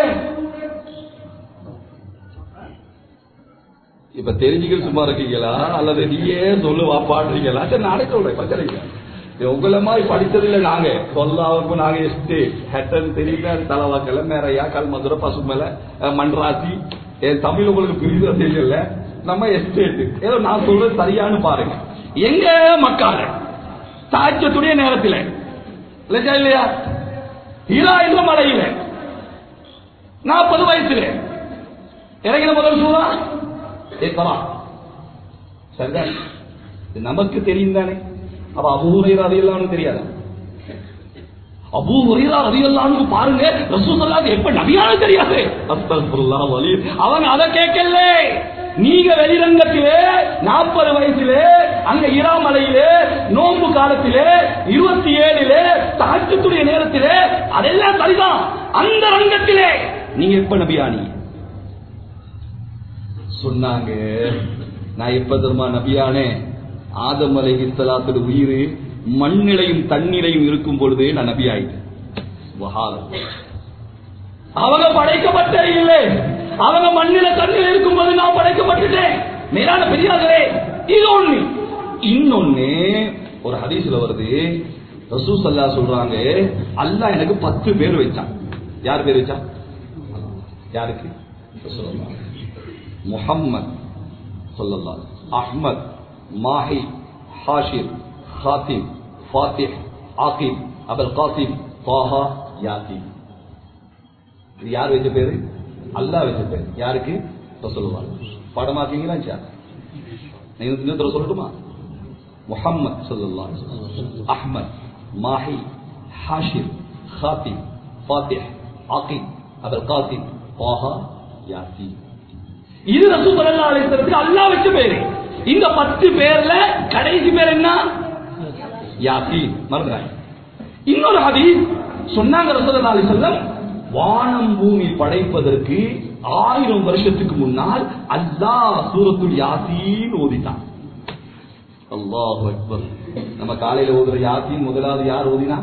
இப்ப தெரிஞ்சுக்கிட்டு சும்மா இருக்கீங்களா அல்லது நீயே சொல்லுவா பாடுறீங்களா? சரி, நானே சொல்றேன், பிரச்சனை. உங்களை மாதிரி படிச்சதில்லை. நாங்க சொல்லாவுக்கும் நாங்க எஸ்டேட் ஹெட்டன் தெரியல, தலவாக்கல, மேரையா, கல்மதுரை, பசுமலை, மன்ராசி. தமிழ் உங்களுக்கு பிரிவு தெரியல. நம்ம எஸ்டேட் ஏதோ நான் சொல்றது சரியானு பாருங்க. எங்க மக்கால தாஜ்ஜத்துடைய நேரத்தில் இல்லையா, ஹீரா என்ற மலையில 40 வயசுல இறங்கின முதல் சூறா இக்ரா. சரிதான், நமக்கு தெரியும் தானே. அப்ப அபூ ஹுரைரா ரலியல்லாஹு அன்ஹு தெரியாதா? அபூ ஹுரைரா ரலியல்லாஹு அன்ஹு பாருங்க, ரசூலுல்லாஹ் எப்ப நபியானது தெரியாது. அஸ்தக்ஃபிருல்லாஹ் வலி. அவன் அதை கேட்கல. நீங்க வெளிரங்கத்திலே 40 வயசிலே அங்க இராமலையிலே நோன்பு காலத்திலே 27 தஹஜ்ஜுடைய நேரத்திலே அதெல்லாம் சரிதான். அந்த ரங்கத்திலே நீங்க எப்ப நபியானி சொன்னாங்க? நான் எப்ப தெரியுமா நபியானே? ஆதம் அலைஹிஸ்ஸலாத்து உயிர் மண்ணிலையும் தண்ணீரையும் இருக்கும் பொழுதே நான் நபி ஆயிட்டேன். அவங்க படைக்கப்பட்ட இல்லை, அவங்க மண்ணில தண்ணீர் இருக்கும் போது நான் படைக்கப்பட்டுட்டேன். மேலான பெரியார்களே, இது ஒண்ணு. இன்னொன்னு ஒரு ஹதீஸ்ல வருது, ரசூல் ஸல்லல்லாஹு சொல்றாங்க, அல்லாஹ் எனக்கு 10 பேர் வச்சான். யார் பேர் வச்சான்? யாருக்கு? முஹம்மத் ஸல்லல்லாஹு அலைஹி வஸல்லம், அஹ்மத், மாஹி, ஹாஷிர், ஹாத்திம், ஃபாத்திஹ், ஆகிப், அபுல் காசிம், தாஹா, யாசீன். இது யார் வச்ச பேரு? அல்லாஹ் வச்ச பேரு. யாருக்கு? ரசூலுல்லாஹ். பாடமாக்கீங்களா? நீங்க சொல்லட்டுமா? முஹம்மத் ஸல்லல்லாஹு அலைஹி வஸல்லம், அஹ்மத், மாஹி, ஹாஷிர், ஹாத்திம், ஃபாத்திஹ், ஆகிப், அபுல் காசிம், தாஹா, யாசீன். இது ரசூல் ஸல்லல்லாஹு அலைஹி வஸல்லம் அல்லாஹ் வச்ச பேரு. இந்த 10 பேர்ல கடைசி பேர் என்ன? யாசீன். மறந்துறாங்க. இன்னொரு ஹதீஸ் சொன்னாங்க, ரசூலுல்லாஹி அலைஹி வஸல்லம் வானம் பூமி படைப்பதற்கு 1000 வருஷத்துக்கு முன்னால் அல்லாஹ் சூரத்துல் யாசீன் ஓதிட்டான். அல்லாஹு அக்பர். நம்ம காலையில ஓதுற யாசீன் முதலாவது யார் ஓதினா?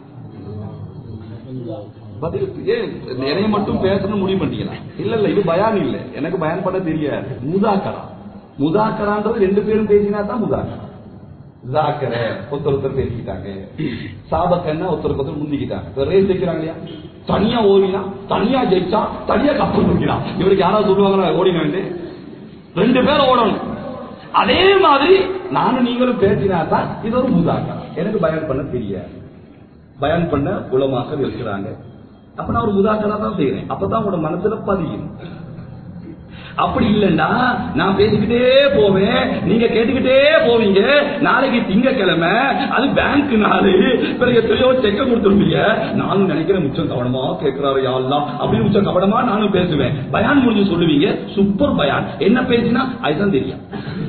என்னைய மட்டும் பேசணும் முடிவு பண்ணிக்கலாம். இல்ல இல்ல, இது பயான் இல்ல, எனக்கு பயான் பண்ண தெரியாது. முதாக்கரா. முதாக்கரான்றது 2 பேரும் பேசினா தான் முதாக்கரா. ஜாக்கர ஒருத்தர் பேசிக்கிட்டாங்க, சாபக்கன்னா ஒருத்தருக்கு முந்திக்கிட்டாங்க. ரேஸ் வைக்கிறாங்க இல்லையா, தனியா ஓடினா தனியா ஜெயிச்சா தனியா கப்பல் முடிக்கிறான். இவருக்கு யாராவது சொல்லுவாங்களா ஓடினா? 2 பேர் ஓடணும். அதே மாதிரி நானும் நீங்களும் பேசினாதான் இது ஒரு முதாக்கரா. எனக்கு பயான் பண்ண தெரியாது, பயான் பண்ண உலமாக இருக்கிறாங்க. அப்ப நான் ஒரு முதாக்கரா தான் செய்யறேன். அப்பதான் உங்களோட மனசுல பதியும். அப்படி இல்லைன்னா நான் பேசிக்கிட்டே போவேன், நீங்க கேட்டுக்கிட்டே போவீங்க. நாளைக்கு திங்கக்கிழமை அது பேங்க் நாள், பிறகு எத்தனையோ செக்க கொடுத்துருப்பீங்க. நானும் நினைக்கிறேன் மிச்சம் கவனமா கேட்கிறாரு யாரெல்லாம் அப்படின்னு மிச்சம் கவனமா நானும் பேசுவேன். பயான் முடிஞ்சு சொல்லுவீங்க சூப்பர் பயான், என்ன பேசினா அதுதான் தெரியும்.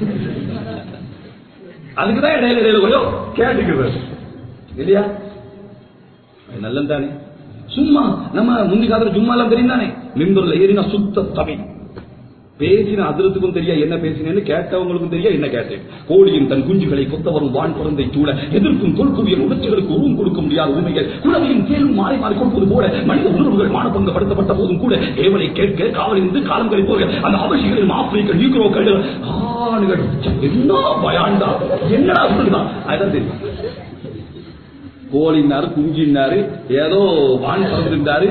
அதுக்குதான் இடையில இடையில கொஞ்சம் கேட்டுக்கிறது இல்லையா? நல்லது தானே. சும்மா நம்ம முந்தி காலத்துல சும்மா எல்லாம் தெரியும் தானே. மிம்பர்ல ஏறினா சுத்த தமிழ் பேசின அதிரத்துக்கும் தெரியா என்ன பேசினேன்னு, கேட்டவங்களுக்கும் தெரியா என்ன கேட்டேன். கோழியும் தன் குஞ்சுகளை கொத்த வரும் வான் குழந்தை சூழ எதிர்க்கும் தொல்குவியல் உணர்ச்சிகளுக்கு உருவம் கொடுக்க முடியாத உண்மைகள் குழந்தையும் கேள்வி மாறி மாறி கொடுப்பது போல மனித உணர்வுகள் மானபங்கப்படுத்தப்பட்ட போதும் கூட ஏவலை கேட்க காவலிருந்து காலம் கழிப்போர்கள் அந்த அவசியங்களில் ஆப்பிரிக்கா நியூக்ரோக்கள் என்ன பயாண்டா என்னடா சொல்லுதா அதான் தெரியும். கோழினாரு குஞ்சினாரு ஏதோ வான் பறந்துருந்தாரு.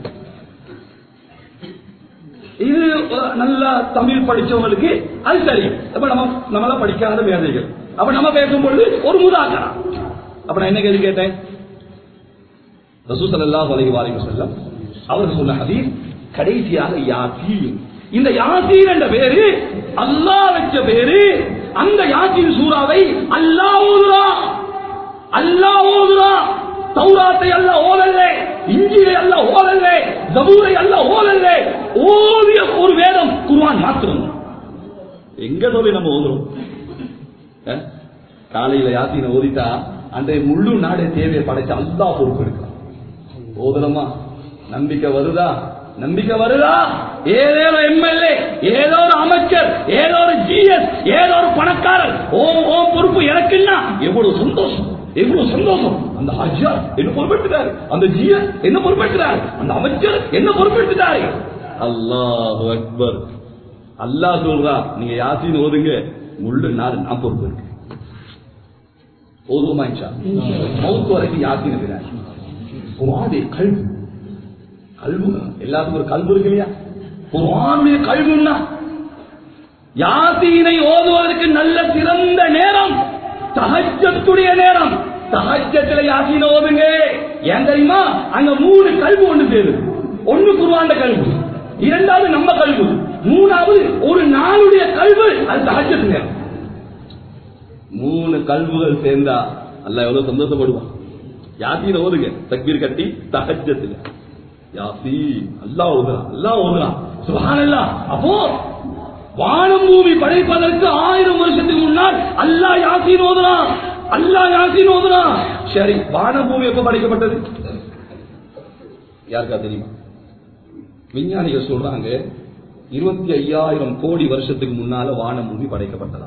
இது நல்லா தமிழ் படிச்சவங்களுக்கு அது சரி. அப்ப நம்மள படிக்காத மேதைகள் அப்ப நம்ம பேசும்பொழுது ஒரு முதாக்கரா. அப்ப நான் என்ன கேள்வி கேட்டேன், ரசூல் ஸல்லல்லாஹு அலைஹி வஸல்லம் அவர்கள் சொன்ன ஹதீஸ் கடைசியாக யாசீன். இந்த யாசீன் என்ற பேரு அல்லாஹ் வச்ச பேரு. அந்த யாசீன் சூராவை அல்லாஹ் ஓதுறான். அல்லாஹ் ஓதுறான். தௌராத்தை அல்லாஹ் ஓதல்ல, இஞ்சிலை அல்லாஹ் ஓதல்ல, ஜபூரை அல்லாஹ் ஓதல்ல. ஓதிய ஒரு வேதம் குர்ஆன் மாத்திரம். எங்க சொல்லி நம்ம ஓதுறோம்? காலையில யாசீனை ஓதிட்டா அந்த முழு நாடே தேவையை படைச்ச அல்லாஹ் பொறுப்பு எடுக்கிறான். ஓதுறமா நம்பிக்கை வருதா? நம்பிக்கை வருதா? ஏதோ எம்எல்ஏ, ஏதோ ஒரு அமைச்சர், ஏதோ ஒரு ஜிஎஸ், ஏதோ ஒரு பணக்காரர் ஓம் பொறுப்பு எனக்குன்னா எவ்வளவு சந்தோஷம், எவ்வளவு சந்தோஷம். அந்த ஹஜ்ஜர் என்ன பொறுப்பெடுத்தாரு, அந்த ஜிஎஸ் என்ன பொறுப்பெடுத்தாரு, அந்த அமைச்சர் என்ன பொறுப்பெடுத்தாரு. அல்லாஹு அக்பர். அல்லாஹ் சொல்றா நீங்க யாசீன் ஓதுங்க, முழு நாள் நான் பொறுப்பு இருக்கு. ஓதுமா இன்ஷா மௌத் வரைக்கும் யாசீன் இருக்கிறார். குர்ஆனுடைய கல்வி, கல்வி எல்லாத்துக்கும் ஒரு கல்வி இருக்கு இல்லையா? குர்ஆனுடைய கல்வின்னா யாசீனை ஓதுவதற்கு நல்ல சிறந்த நேரம் தஹஜ்ஜத்துடைய நேரம். தஹஜ்ஜத்துல யாசீன் ஓதுங்க. ஏன் தெரியுமா? அங்க 3 கல்வி ஒண்ணு சேருது. ஒண்ணு குர்ஆனுடைய கல்வி, இரண்டாவது நம்ம கல்வி, மூணாவது ஒரு நாளுடைய கல்வி. அது தஹஜ்ஜத் நேரம். 3 கல்விகள் சேர்ந்தா அல்லாஹ் எவ்வளவு சந்தோஷப்படுவான். யாசீன் ஓதுங்க, தக்பீர் கட்டி தஹஜ்ஜத்துல யாசீன் அல்லாஹ் ஓதுறான், அல்லாஹ் ஓதுறான். சுப்ஹானல்லாஹ். அப்போ வானம் பூமி படைப்பதற்கு 1000 வருஷத்துக்கு முன்னால் அல்லாஹ் யாசீன் ஓதுறான், அல்லாஹ் யாசீன் ஓதுறான். சரி, வானம் பூமி எப்ப படைக்கப்பட்டது யாருக்கா தெரியுமா? விஞ்ஞானிகள் சொல்றாங்க 25,000 கோடி வருஷத்துக்கு முன்னால வானம் பூமி படைக்கப்பட்டதா.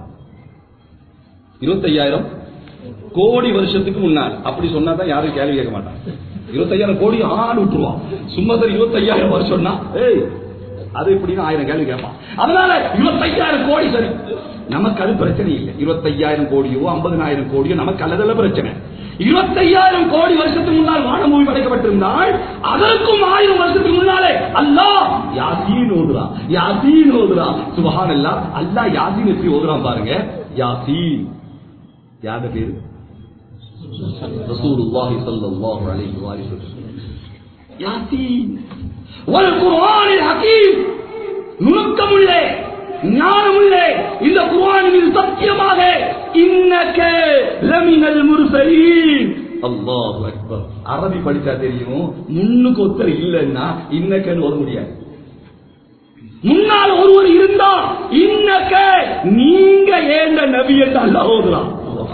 25,000 கோடி வருஷத்துக்கு முன்னால். அப்படி சொன்னாதான் யாரும் கேள்வி கேட்க மாட்டாங்க. 25,000 கோடி ஆள் விட்டுருவான். சும்மா 25,000 வருஷம்னா ஏய் அது எப்படின்னு 1000 கேள்வி கேட்பான். அதனால 25,000 கோடி சரி, நமக்கு அது பிரச்சனை இல்லை. 25,000 கோடியோ 50,000 கோடியோ நமக்கு அல்லதல்ல பிரச்சனை. 25,000 கோடி வருஷத்துக்கு முன்னால் வானம் பூமி படைக்கப்பட்டிருந்தால் அதற்கும் 1000 வருஷத்துக்கு முன்னாலே அல்லாஹ் யாசீன் ஓதுறான், யாசீன் ஓதுறான். சுப்ஹானல்லாஹ். அல்லாஹ் யாசீன் எப்படி ஓதுறான் பாருங்க. யாசீன் யார பேரு? ரசூலுல்லாஹி ஸல்லல்லாஹு அலைஹி வஸல்லம். யாசீன் வல் குர்ஆனில் ஹகீம். நுணுக்கமுள்ளே, ஞானமுள்ளே இந்த குர்ஆனில் சத்தியமாக இன்னக லமினல் முர்சலீன். அல்லாஹு அக்பர். அரபி படிச்சா தெரியும். முன்னுக்கு ஒருத்தர் இல்லைன்னா இன்னக்கன்னு ஓத முடியாது. முன்னால் ஒருவர் இருந்தா இன்னக்க நீங்க ஏந்த நபி என்று அல்லாஹ் ஓதுறான்.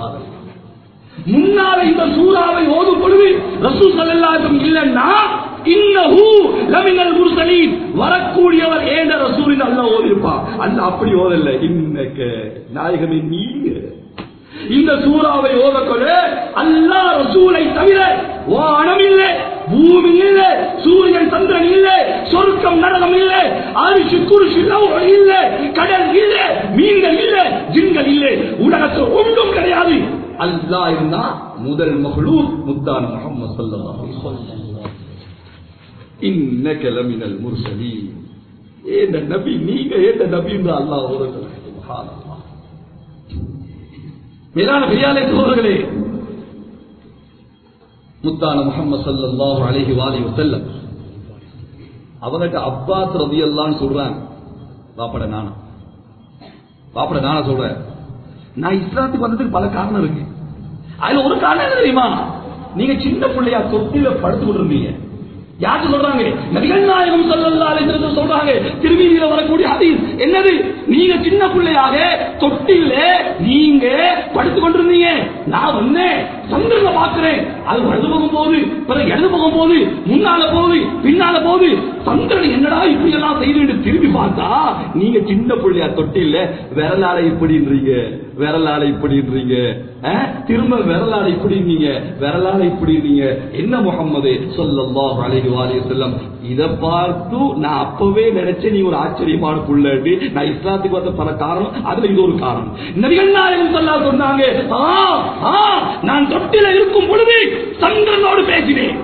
முன்னால இந்த சூராவை ஓதும் பொழுது ரசூல் ஸல்லல்லாஹு அலைஹி வஸல்லம் இல்லன்னா இன்னஹு லமினல் முர்சலீன் வரக்கூடியவர் ஏந்த ரசூல் என்று அல்லாஹ் ஓதிருப்பான். அல்லாஹ் அப்படி ஓதல்ல. இன்னக்க நாயகமே நீங்க இந்த சூராவை ஓதக்கொள்ள அல்லாஹ் ரசூலை தவிர வானம் இல்லை, பூமி இல்லை, சூரியன் சந்திரன் இல்லை, சொர்க்கம் நரகம் இல்லை, அரிசி குருசி லௌஹ் இல்லை, கடல் இல்லை, மீன்கள் இல்லை, ஜின்கள் இல்லை, உலகத்தில் ஒன்றும் கிடையாது. அல்லாஹ் இருந்தா முதல் மஹ்லூக் முத்தான முஹம்மது ஸல்லல்லாஹு அலைஹி வஸல்லம். இன்னக லமினல் முர்சலீன். ஏன் நபி நீங்க ஏன் நபின்ற அல்லாஹ் ஓதுறாங்க. சுப்ஹானல்லாஹ். மேலான பெரியாலே சகோதரர்களே, முத்தான முஹம்மது ஸல்லல்லாஹு அலைஹி வஸல்லம் அவங்கட்ட அப்பாஸ் ரலியல்லாஹு சொல்றாங்க, பாப்பட நானா சொல்றேன், நான் இஸ்லாத்துக்கு வந்ததுக்கு பல காரணம் இருக்கு. அதுல ஒரு காரணம் என்ன தெரியுமா? நீங்க சின்ன பிள்ளையா தொட்டில படுத்து கொண்டிருந்தீங்க. யாரு சொல்றாங்க? நபிகள் நாயகம் ஸல்லல்லாஹு அலைஹி வஸல்லம் சொல்றாங்க. திருமீதியில வரக்கூடிய ஹதீஸ் என்னது? நீங்க சின்ன பிள்ளையாக தொட்டில நீங்க படுத்து கொண்டிருந்தீங்க. நான் வந்தேன், சந்திரனை பார்க்கிறேன், அது வலது போகும் போது, பிறகு இடது போகும் போது, முன்னால போகுது, பின்னால போகுது. சந்திரன் என்னடா இப்படி எல்லாம் செய்து திரும்பி பார்த்தா நீங்க சின்ன பிள்ளையா தொட்டில விரலால இப்படின்றீங்க, விரலால இப்படின்றீங்க, திரும்ப விரலால இப்படிங்க, விரலால இப்படிங்க. என்ன முஹம்மது ஸல்லல்லாஹு அலைஹி வஸல்லம் இத பார்த்து நான் அப்பவே நினைச்சேன் நீ ஒரு ஆச்சரியமான புள்ளி. நான் இஸ்லாத்துக்கு வந்த பல காரணம், அதுல இது ஒரு காரணம். நபிகள் நாயகம் ஸல்லல்லாஹு சொன்னாங்க, நான் தொட்டில இருக்கும் பொழுது சந்திரனோடு பேசினேன்.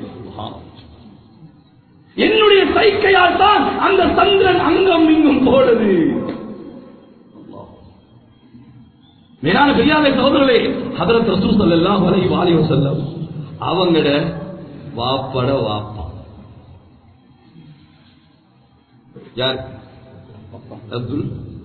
என்னுடைய சைக்கையால் தான் அந்த சந்திரன் அங்கம் இங்கும் போடுது. மேலான பெரியாரை சகோதரர்களே, ஹதரத் ரசூல் ஸல்லல்லாஹு அலைஹி வஸல்லம் அவங்கட வாப்பட வாப்பா யார்? அப்துல்.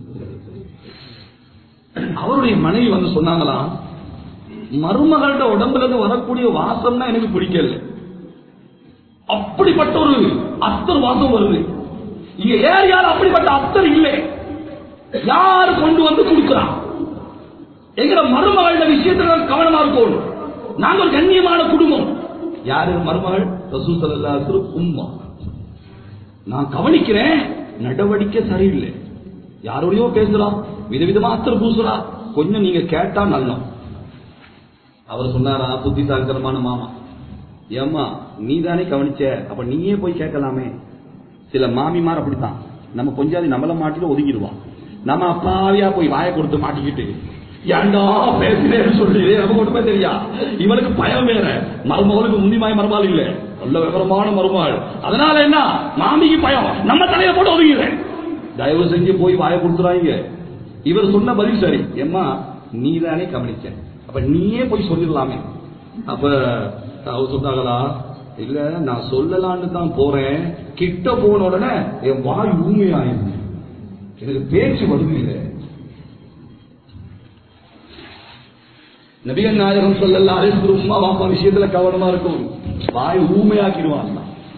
அவருடைய மனைவி வந்து சொன்னாங்களாம், மருமகளோட உடம்புல இருந்து வரக்கூடிய வாசம்னா எனக்கு பிடிக்கல, அப்படிப்பட்ட ஒரு அத்தர் வாசம் வருது. இங்க ஏரியால அப்படிப்பட்ட அத்தர் இல்லை, யாரு கொண்டு வந்து கொடுக்கிறான்? எங்கிற மருமகள விஷயத்துல கவனமா இருக்கும். நாங்க ஒரு கண்ணியமான குடும்பம். யாரு மருமகள்? ரசூல் ஸல்லல்லாஹு அலைஹி வஸல்லம் உம்மா. நான் கவனிக்கிறேன், நடவடிக்கை சரியில்லை. யாரோடையோ பேசுறா, விதவிதமா அத்தர் பூசுறா, கொஞ்சம் நீங்க கேட்டா நல்லம். அவர் சொன்னாரா, புத்திசாலித்தனமான மாமா, ஏம்மா நீ தானே கவனிச்ச, அப்ப நீயே போய் கேட்கலாமே. சில மாமிமார் அப்படித்தான், நம்ம கொஞ்சம் நம்மள மாட்டிட்டு ஒதுங்கிடுவான். நம்ம அப்பாவியா போய் வாயை கொடுத்து மாட்டிக்கிட்டு ஏண்டா பேசினேன்னு சொல்லி நமக்கு ஒண்ணுமே தெரியா. இவனுக்கு பயம் வேற, மருமகளுக்கு முன்னிமாய் மருமகள் இல்ல, நல்ல விவரமான மருமகள். அதனால என்ன, மாமிக்கு பயம், நம்ம தலையை போட்டு ஒதுங்கிறேன். தயவு செஞ்சு போய் வாயை கொடுத்துறாங்க. இவர் சொன்ன பதில் சரி, ஏம்மா நீ தானே கவனிச்ச, அப்ப நீயே போய் சொல்லிடலாமே. அப்ப அவர் சொன்னாங்களா, இல்ல நான் சொல்லலான்னு தான் போறேன், கிட்ட போன உடனே என் வாய் ஊமையாயிருக்கு, எனக்கு பேச்சு வருது இல்லை. நபிகள் நாயகம் ஸல்லல்லாஹு அலைஹி வஸல்லம் உம்மா வாப்பா விஷயத்துல கவனமா இருக்கும், வாய் ஊமையாக்கிடுவாங்க.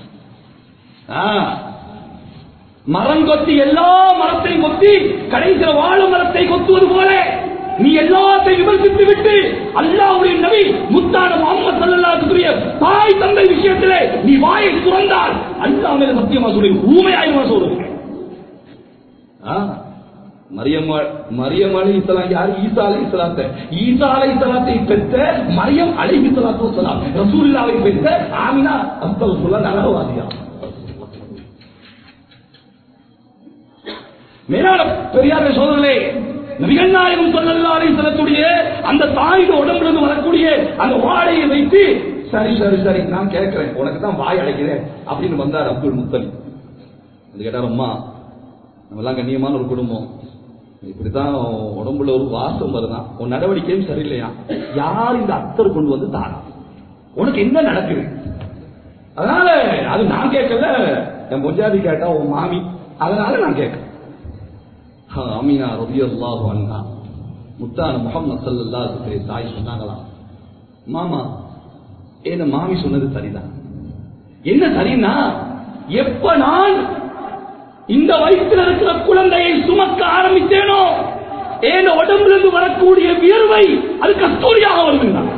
மரம் கொத்தி எல்லா மரத்தையும் கொத்தி கடைசியில வாழ மரத்தை கொத்துவது போல நீ எல்லாத்தையும் விமர்சித்து விட்டு அல்லாஹ்வுடைய நபி முத்தான முஹம்மது ஸல்லல்லாஹு அலைஹி வஸல்லம் தாய் தந்தை விஷயத்திலே நீ வாயை துறந்தால் அல்லாஹ் மேல சத்தியமா சொல்லி ஊமையாயிருவா சொல்றேன். மரியம் அலைஹிஸ்ஸலாம் யார்? ஈசா அலைஹிஸ்ஸலாத்தை. ஈசா அலைஹிஸ்ஸலாத்தை பெற்ற மரியம் அலைஹிஸ்ஸலாத்து வஸலாம் ரசூலுல்லாஹை பெற்ற ஆமினா அஸ்தக்ஃபிருல்லாஹ் நரகவாதியா. மேலான பெரியாரே சோதரர்களே, நபிகள் நாயகம் ஸல்லல்லாஹு அலைஹி வஸல்லத்துடைய அந்த தாயோட உடம்புல இருந்து வரக்கூடிய அந்த வாடையை வைத்து சரி சரி சரி நான் கேட்கிறேன், உனக்கு தான் வாய் அடைக்கிறேன் அப்படின்னு வந்தார் அப்துல் முத்தலிப். அது கேட்டார், அம்மா நம்ம எல்லாம் கண்ணியமான ஒரு குடும்பம், இப்படித்தான் உடம்புல ஒரு வாசம் வருதான், உன் நடவடிக்கையும் சரியில்லையா, யார் இந்த அத்தர் கொண்டு வந்து தாரா, உனக்கு என்ன நடக்குது? அதனால அது நான் கேட்கல, என் பொஞ்சாதி கேட்டா உன் மாமி, அதனால நான் கேட்கிறேன். அமீனா ரலியல்லாஹு அன்ஹா முத்தான முஹம்மது ஸல்லல்லாஹு அலைஹி வஸல்லம் தாய் சொன்னாங்களாம், மாமா என்ன மாமி சொன்னது சரிதான். என்ன சரின்னா, எப்ப நான் இந்த வயிற்றில் இருக்கிற குழந்தையை சுமக்க ஆரம்பித்தேனோ என் உடம்புல இருந்து வரக்கூடிய வியர்வை அது கஸ்தூரியாக வருகின்றான்.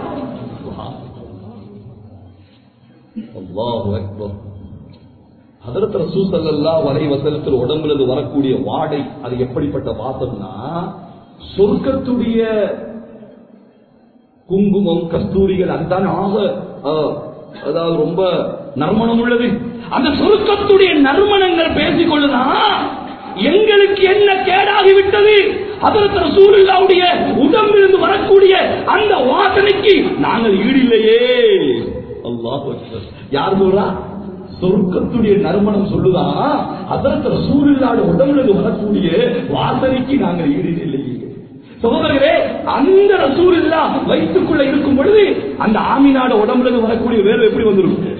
அல்லாஹு அக்பர். ஹதரத் ரசூல் ஸல்லல்லாஹு அலைஹி வஸல்லம் உடம்புல இருந்து வரக்கூடிய வாடை அது எப்படிப்பட்ட வாசம்னா, சொர்க்கத்துடைய குங்குமம் கஸ்தூரிகள் அதுதான் ஆக, அதாவது ரொம்ப நறுமணம் உள்ளது. அந்த சொர்க்கத்துடைய நறுமணங்கள் பேசிக்கொள்ளுதா எங்களுக்கு என்ன கேடாகிவிட்டது? ஹதரத் ரசூலுல்லாஹ்வுடைய உடம்பிலிருந்து வரக்கூடிய அந்த வாசனைக்கு நாங்கள் ஈடில்லையே. அல்லாஹ் அக்பர். யார் சொல்றா? சொர்க்கத்துடைய நறுமணம் சொல்லுதான் அதற்கு ரசூலுல்லாஹ் உடம்புல வரக்கூடிய வாசனைக்கு நாங்கள் ஈடு இல்லையே. சகோதரர்களே, அந்த ரசூலுல்லாஹ் வயிற்றுக்குள்ள இருக்கும் பொழுது அந்த ஆமினாட உடம்புல வரக்கூடிய வேர்வை எப்படி வந்துருக்கு?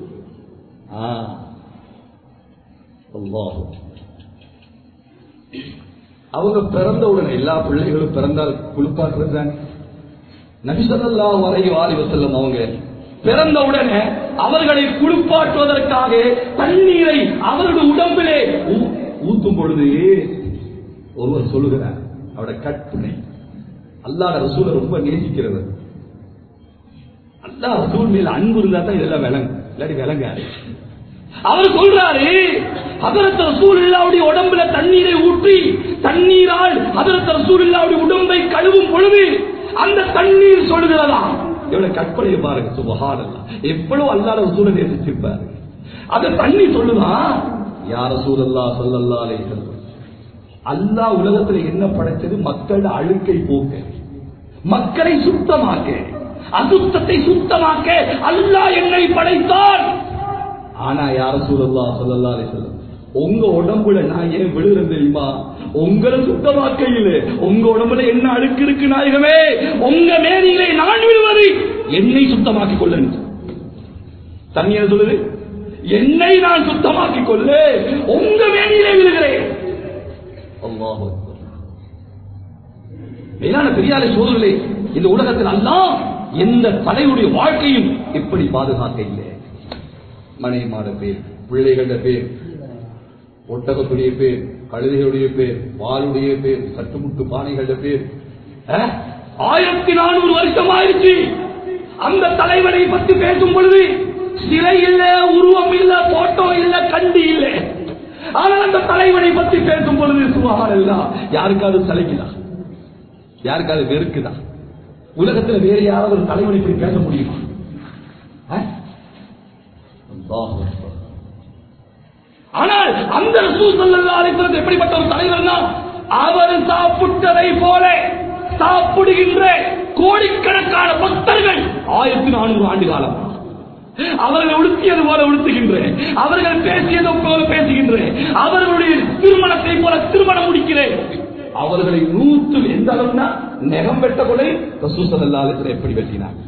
அவங்க பிறந்தவுடனே எல்லா பிள்ளைகளும் பிறந்தால் குளிப்பாக்குறது தானே. நபி ஸல்லல்லாஹு அலைஹி வஸல்லம் அவங்க பிறந்தவுடனே அவர்களை குளிப்பாட்டுவதற்காக தண்ணீரை அவருடைய உடம்பிலே ஊத்தும் பொழுது ஒருவர் சொல்லுகிறார், அவருடைய கற்பனை அல்லாஹ் ரசூலை ரொம்ப நேசிக்கிறது. அல்லாஹ் ரசூல் மேல அன்பு இருந்தா தான் இதெல்லாம் விளங்கு, இல்லாட்டி விளங்காது. அவர் சொல்றாரு, ஹஜ்ரத் ரசூலுல்லாஹ்வுடைய உடம்புல தண்ணீரை ஊற்றி தண்ணீரால் ஹஜ்ரத் ரசூலுல்லாஹ்வுடைய உடம்பை கழுவும் பொழுது அந்த தண்ணீர் சொல்லுகிறதா. எவ்வளவு கற்பனையை பாருங்க, சுப்ஹானல்லாஹ். எவ்வளவு அல்லாஹ் ரசூலை நேசிச்சிருப்பாரு. அந்த தண்ணி சொல்லுதா, யா ரசூலுல்லாஹ் ஸல்லல்லாஹு அலைஹி வஸல்லம், அல்லாஹ் உலகத்துல என்ன படைச்சது? மக்களோட அழுக்கை போக்க, மக்களை சுத்தமாக்க, அசுத்தத்தை சுத்தமாக்க அல்லாஹ் என்னை படைத்தான். ஆனா யா ரசூலுல்லாஹ் ஸல்லல்லாஹு அலைஹி வஸல்லம், உங்க உடம்புல நான் ஏன் விழுகிறேன் தெரியுமா? உங்களை சுத்தமாக்க இல்லை, உங்க உடம்புல என்ன அழுக்கு இருக்கு நாயகமே, உங்க மேனியிலே நான் விழுவது என்னை சுத்தமாக்கிக் கொள்ள. தண்ணீர சொல்லுது, என்னை நான் சுத்தமாக்கிக் கொள்ள உங்க மேனியிலே விழுகிறேன். அல்லாஹ் அக்பர். மேலான பெரியாரை சோதர்களே, இந்த உலகத்தில் அல்லாஹ் எந்த தலைவருடைய வாழ்க்கையும் எப்படி பாதுகாக்க இல்லை. மனைவிமாட பேர், பிள்ளைகளுடைய பேர், ஒட்டகத்துடைய பேர், கழுதைகளுடைய பேர், வாளுடைய பேர், சட்டுமுட்டு பானைகளுடைய பேர், 1400 வருஷம் ஆயிடுச்சு. அந்த தலைவனை பற்றி பேசும் பொழுது சிலை இல்ல, உருவம் இல்ல, போட்டோ இல்ல, கண்டி இல்லை. ஆனால் அந்த தலைவனை பற்றி பேசும் பொழுது சுபஹானல்லாஹ், யாருக்காவது சளைக்குதா? யாருக்காவது வெறுக்குதா? உலகத்தில் வேறு யாராவது ஒரு தலைவனை பற்றி பேச முடியுமா? ஆனால் அந்த ரசூல் ஸல்லல்லாஹு அலைஹி வஸல்லம் எப்படிப்பட்ட ஒரு தலைவர்னா, அவர் சாப்பிட்டதை போல சாப்பிடுகின்ற கோடிக்கணக்கான பக்தர்கள் 1400 ஆண்டு காலம் அவர்கள் உடுத்தியது போல உடுத்துகின்றேன், அவர்கள் பேசியது போல பேசுகின்றேன், அவர்களுடைய திருமணத்தை போல திருமணம் முடிக்கிறேன். அவர்களை 100 எந்த அளவுனா நெகம் வெட்ட கொலை ரசூல் ஸல்லல்லாஹு அலைஹி வஸல்லம் எப்படி வெட்டினார்?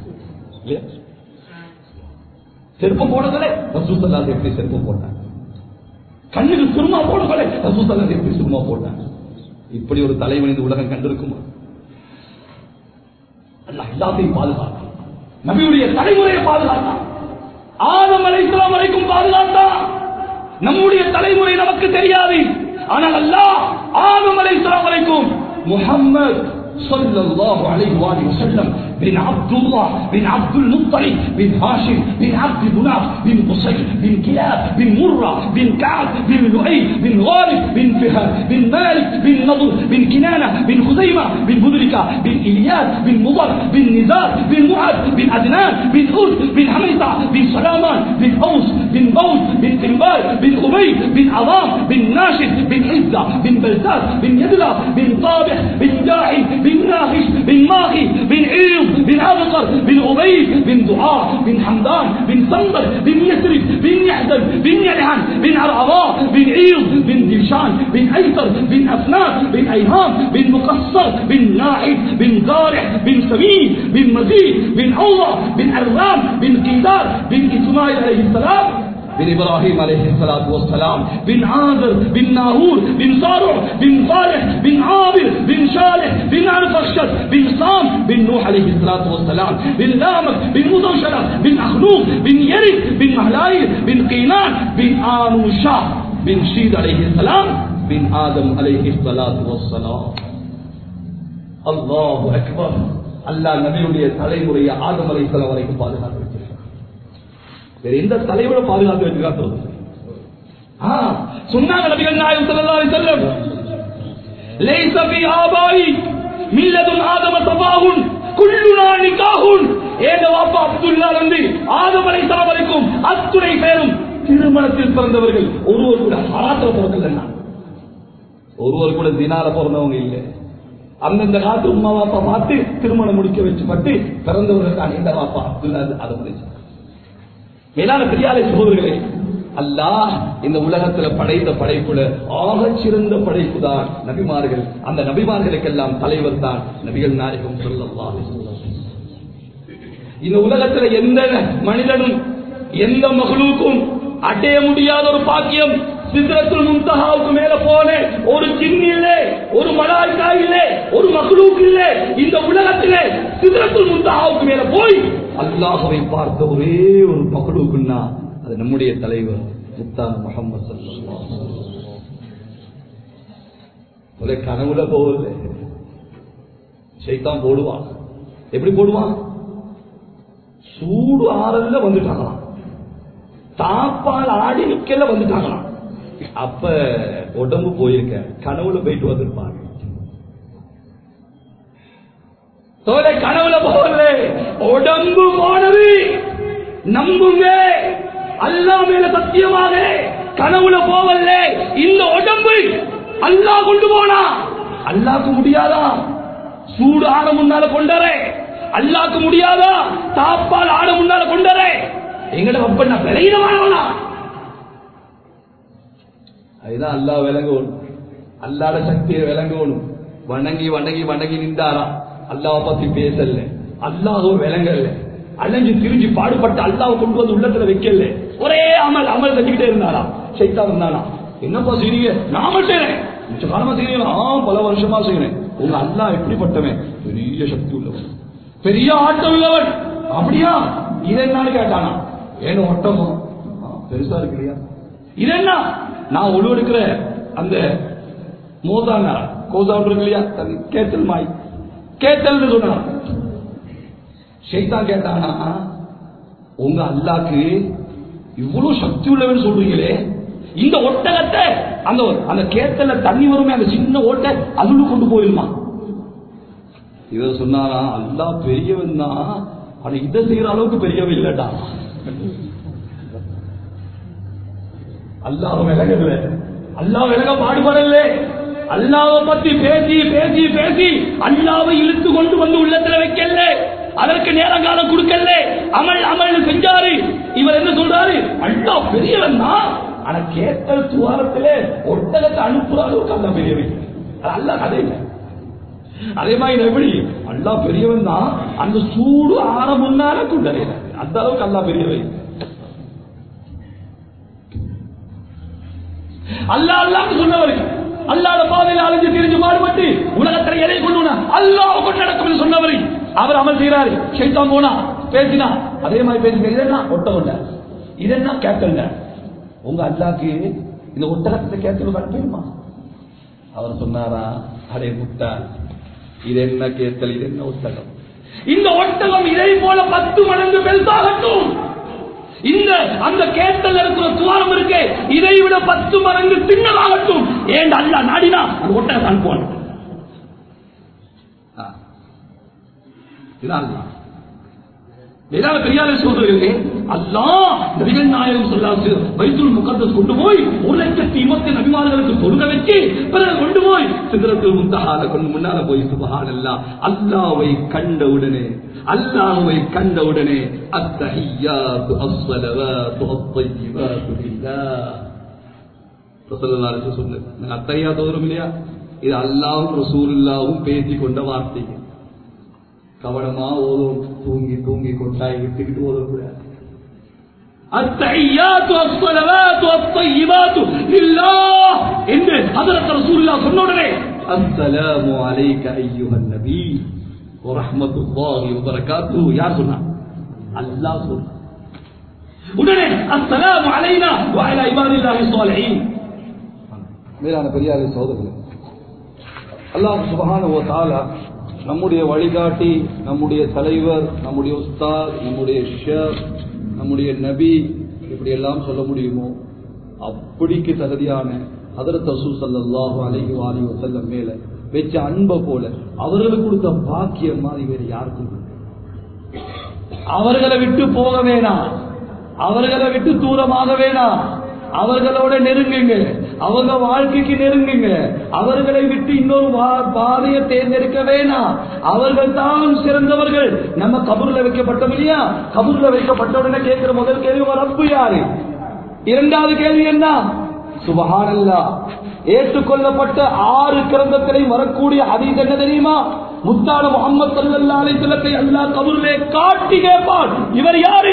செருப்பம் போடுதலே ரசூல் ஸல்லல்லாஹு அலைஹி வஸல்லம் எப்படி செருப்பம் போட்டார்? கண்ணுக்கு சுருமா போடுதலே ரசூல் ஸல்லல்லாஹு அலைஹி வஸல்லம் எப்படி சுருமா போட்டார்? இப்படி ஒரு தலைவன் இந்த உலகம் கண்டிருக்குமா? அல்லாஹ் எல்லாத்தையும் பாதுகாத்தான், நபியுடைய தலைமுறையை பாதுகாத்தான், ஆதம் அலைஹிஸ்ஸலாம் வரைக்கும் பாதுகாத்தான். நம்முடைய தலைமுறை நமக்கு தெரியாது, ஆனால் அல்லாஹ் ஆதம் அலைஹிஸ்ஸலாம் வரைக்கும் முஹம்மத் ஸல்லல்லாஹு அலைஹி வஸல்லம் بن عبد الله بن عبد المطلب بن هاشم بن عبد مناف بن قصي بن كلاب بن مرة بن كعب بن لؤي بن غالب بن فهر بن مالك بن نضر بن كنانة بن خزيمة بن مدركة بن إلياس بن مضر بن نزار بن معد بن عدنان بن أرد بن حميطة بن سلامان بن أوس بن بوس بن تنبال بن أبي بن عظام بن ناشد بن عزة بن بلتاس بن يدلى بن طابح بن جاحي بن ناخش بن ماخي بن عيض بن عبقر بن عبيد بن دعاء بن حمدان بن صندر بن يسرب بن يحزن بن يلعن بن عرعراء بن عيض بن دلشان بن أيسر بن أفنان بن أيهام بن مقصر بن ناعد بن زارع بن سمين بن مزيد بن عوضة بن عرام بن قيدار بن إسماعيل عليه السلام بن إبراهيم عليه الصلاة والسلام بن عازر بن ناهور بن صارع بن صالح بن عابر بن شالح بن عرفشت بن صام بن نوح عليه الصلاة والسلام بن لامك بن مزوشلة بن أخنوف بن يرد بن مهلايل بن قينان بن آنوشا بن شيد عليه السلام بن آدم عليه الصلاة والسلام. الله أكبر. الله நபியுடைய தலைமுறையை ஆதம் அலைஹிஸ்ஸலாம் வரைக்கும் பாதுகாத்து வச்சிருக்கார். வேற எந்த தலைவரை பாதுகாத்து வச்சிருக்காங்க சொன்னாங்க நபிகள் நாயகம் ஸல்லல்லாஹு அலைஹி வஸல்லம், லைஸ ஃபீ ஆபாஇ மில்லதுன் ஆதம தபாஹுன் குல்லுனா நிகாஹுன். ஏக வாப்பா அப்துல்லா இருந்து ஆதம் அலைஹிஸ்ஸலாம் வரைக்கும் அத்துணை பேரும் திருமணத்தில் பிறந்தவர்கள். ஒருவர் கூட ஹராத்துல பிறக்கல, ஒருவர் கூட தினால பிறந்தவங்க இல்லை. அந்தந்த காலத்து உம்மா வாப்பா பார்த்து திருமணம் முடிக்க வச்சுப்பட்டு பிறந்தவர்கள் தான் இந்த வாப்பா அப்துல்லா ஆதம் அலைஹிஸ்ஸலாம். மேலான பெரியாரை சகோதரர்களே, அல்லாஹ் இந்த உலகத்துல படைத்த படைப்புல ஆகச் சிறந்த படைப்பு தான் நபிமார்கள். அந்த நபிமார்களுக்கெல்லாம் தலைவர் தான் நபிகள் நாயகம் ஸல்லல்லாஹு அலைஹி வஸல்லம். இந்த உலகத்துல எந்த மனிதனும் எந்த மக்லூக்கும் அடைய முடியாத ஒரு பாக்கியம் சித்ரத்துல் முன்தஹாவுக்கு மேல போன ஒரு ஜின் இல்ல, ஒரு மலாயிகா இல்ல, ஒரு மக்லூக் இல்ல. இந்த உலகத்திலே சித்ரத்துல் முன்தஹாவுக்கு மேல போய் அல்லாஹ்வை பார்த்த ஒரே ஒரு மக்லூக்னா அது நம்முடைய தலைவர் முத்தான முஹம்மது ஸல்லல்லாஹு அலைஹி வஸல்லம். ஒரே கனவுல போகல, ஷைத்தான் போடுவான். எப்படி போடுவான்? சூடு ஆறல்ல வந்துட்டாங்களாம், தாப்பால் ஆடி நிக்கல வந்துட்டாங்களாம். அப்ப உடம்பு போயிருக்க, கனவுல போயிட்டு வந்திருப்பாங்க. கனவுல போகல, உடம்பு போனது. நம்புங்க, அல்லாஹ் மேல சத்தியமாக கனவுல போவல்ல. இந்த உடம்பு அல்லாஹ் கொண்டு போனா அல்லாஹ்க்கு முடியாதா? சூடு ஆட முன்னால கொண்டரே அல்லாஹ்க்கு முடியாதா? தாப்பால் ஆட முன்னால கொண்டரே எங்கட அப்ப நான் விளையிடமானவனா? அதுதான் அல்லாஹ் விளங்கணும், அல்லாட சக்தியை விளங்கணும். வணங்கி வணங்கி வணங்கி நின்றாரா, அல்லாஹ் பத்தி பேசல, அல்லாஹும் விளங்கல, அலைஞ்சு திரிஞ்சு பாடுபட்டு அல்லாஹ் கொண்டு வந்து உள்ளத்துல வைக்கல. ஒரே அமல் அமல் செஞ்சுக்கிட்டே இருந்தாரா. ஷைத்தான் இருந்தானா, என்னப்பா செய்றீங்க? நாம செய்றேன், மிச்ச காலமா செய்றீங்களா? பல வருஷமா செய்யறேன். உங்க அல்லாஹ் எப்படிப்பட்டவன்? பெரிய சக்தி உள்ளவன், பெரிய ஆட்டம் உள்ளவன். அப்படியா? இது என்னன்னு கேட்டானா, ஏன்னு ஒட்டமும் பெருசா இருக்கு இல்லையா? இது என்ன? நான் ஒழுவெடுக்கிற அந்த மோதானா கோசான் இருக்கு இல்லையா, கேத்தல் மாய் கேத்தல் சொன்னான். ஷைத்தான் கேட்டானா, உங்க அல்லாஹ்க்கு இவ்வளவு சக்தி உள்ளவன் சொல்றீங்களே, இந்த ஒட்டகத்தை அந்த அந்த கேத்தல தண்ணி வருமே அந்த சின்ன ஓட்டை அதுல கொண்டு போயிருமா? இத சொன்னாரா, அல்லாஹ் பெரியவன் தான், ஆனா இதை செய்யற அளவுக்கு பெரியவன் இல்லடா. அல்லாஹ் விலகல, அல்லாஹ் விலக பாடுபடல. அல்லாஹ்வை பத்தி பேசி பேசி பேசி அல்லாஹ்வை இழுத்து கொண்டு வந்து உள்ளத்துல வைக்கல, அதற்கு நேரம் காலம் கொடுக்கல. அமல் அமல் செஞ்சாரு. இவர் என்ன சொல்றாரு? அல்லாஹ் பெரியவன் தான், ஆனா கேட்டல் துவாரத்திலே ஒட்டகத்தை அனுப்புற அளவுக்கு அல்லாஹ் பெரியவன். அல்லாஹ் அதே இல்லை. அதே மாதிரி எப்படி அல்லாஹ் பெரியவன் தான், அந்த சூடு ஆற முன்னால கொண்டறியல, அந்த அளவுக்கு அல்லாஹ் பெரியவன். அல்லாஹ் அல்லாஹ் சொன்னவர்கள் அல்லாஹ்வுடைய பாதையில் அலைஞ்சு திரிஞ்சு பாடுபட்டு உலகத்தில் எதை கொண்டு அல்லாஹ் கொண்டு நடக்கும் சொன்னவர் அவர் அமல் செய்யறாரு. ஷைத்தான் போனா பேசினா அதே மாதிரி பேசுங்க. இதெல்லாம் ஒட்டகம், இதெல்லாம் கேட்டல். உங்க அல்லாஹ்க்கு இந்த ஒட்டகத்தை கேட்டல் கட்டுமா? அவர் சொன்னாரா, அடே முட்டா, இது என்ன கேட்டல், இது என்ன ஒட்டகம்? இந்த ஒட்டகம் இதை போல 10 மடங்கு பெருசாகட்டும். இந்த அந்த கேட்டல் இருக்கிற துவாரம் இருக்கு, இதை விட 10 மடங்கு சின்னதாகட்டும். ஏன் அல்லாஹ் நாடினா அந்த ஒட்டகத்தை அனுப்புவான். பெரியாரை சொல்றீங்க, அல்லாஹ் நபிகள் நாயகம் ஸல்லல்லாஹு பைத்துல் முகத்தஸ் கொண்டு போய் 1,20,000 நபிமார்களுக்கு தொழுக வச்சு பிறகு கொண்டு போய் சித்ரத்துல் முன்தஹால கொண்டு முன்னால போய் சுப்ஹானல்லாஹ் அல்லாஹ்வை கண்டவுடனே அத்தஹிய்யாத்து அஸ்ஸலவாத்து அத்-தய்யிபாத்து லில்லாஹ் ரசூலுல்லாஹி அலைஹி வஸல்லம் சொன்னாங்க. அத்தஹிய்யாத்து வரும் இல்லையா, இது அல்லாஹ்வும் ரசூலுல்லாஹ்வும் பேசிக் கொண்ட வார்த்தைகள். கவனமா ஓதும், தூங்கி தூங்கி கொண்டாய் விட்டுக்கிட்டு ஓதக்கூடாது. அத்தஹிய்யாத்து அஸ்ஸலவாத்து அத்-தய்யிபாத்து லில்லாஹ் என்று ஹஜ்ரத் ரசூலுல்லாஹ் சொன்ன உடனே அஸ்ஸலாமு அலைக அய்யுஹன் நபி வ ரஹ்மத்துல்லாஹி வ பரகாத்துஹு யார் சொன்னா? அல்லாஹ் சொன்னா. உடனே அஸ்ஸலாமு அலைனா வ அலா இபாதில்லாஹி ஸாலிஹீன். மேலான பெரியாரை சகோதரர்களே, அல்லாஹ் சுப்ஹானஹு வ தஆலா நம்முடைய வழிகாட்டி, நம்முடைய தலைவர், நம்முடைய உஸ்தாத், நம்முடைய ஷேக், நம்முடைய நபி, இப்படி எல்லாம் சொல்ல முடியுமோ அப்படிக்கு தகுதியான ஹஜ்ரத் ரசூல் ஸல்லல்லாஹு அலைஹி வஸல்லம் மேல வெச்ச அன்பை போல அவர்களுக்கு கொடுத்த பாக்கியம் மாதிரி வேறு யாருக்கும். அவர்களை விட்டு போக வேணாம், அவர்களை விட்டு தூரமாக வேணாம், அவர்களோட நெருங்குங்க, அவங்க வாழ்க்கைக்கு நெருங்குங்க. அவர்களை விட்டு இன்னொரு பாதையை தேர்ந்தெடுக்க வேணாம். அவர்கள் தான் சிறந்தவர்கள். நம்ம கபூர்ல வைக்கப்பட்டோம் இல்லையா, கபூர்ல வைக்கப்பட்ட உடனே கேட்கிற முதல் கேள்வி, ரப்பு யாரு? இரண்டாவது கேள்வி என்ன? சுபஹானல்லாஹ், ஏற்றுக்கொள்ளப்பட்ட 6 கிரந்தத்திலையும் வரக்கூடிய ஹதீஸ் என்ன தெரியுமா? முத்தான முஹம்மது ஸல்லல்லாஹு அலைஹி வஸல்லத்தை அல்லாஹ் கபரிலே காட்டி கேட்பான், இவர் யாரு?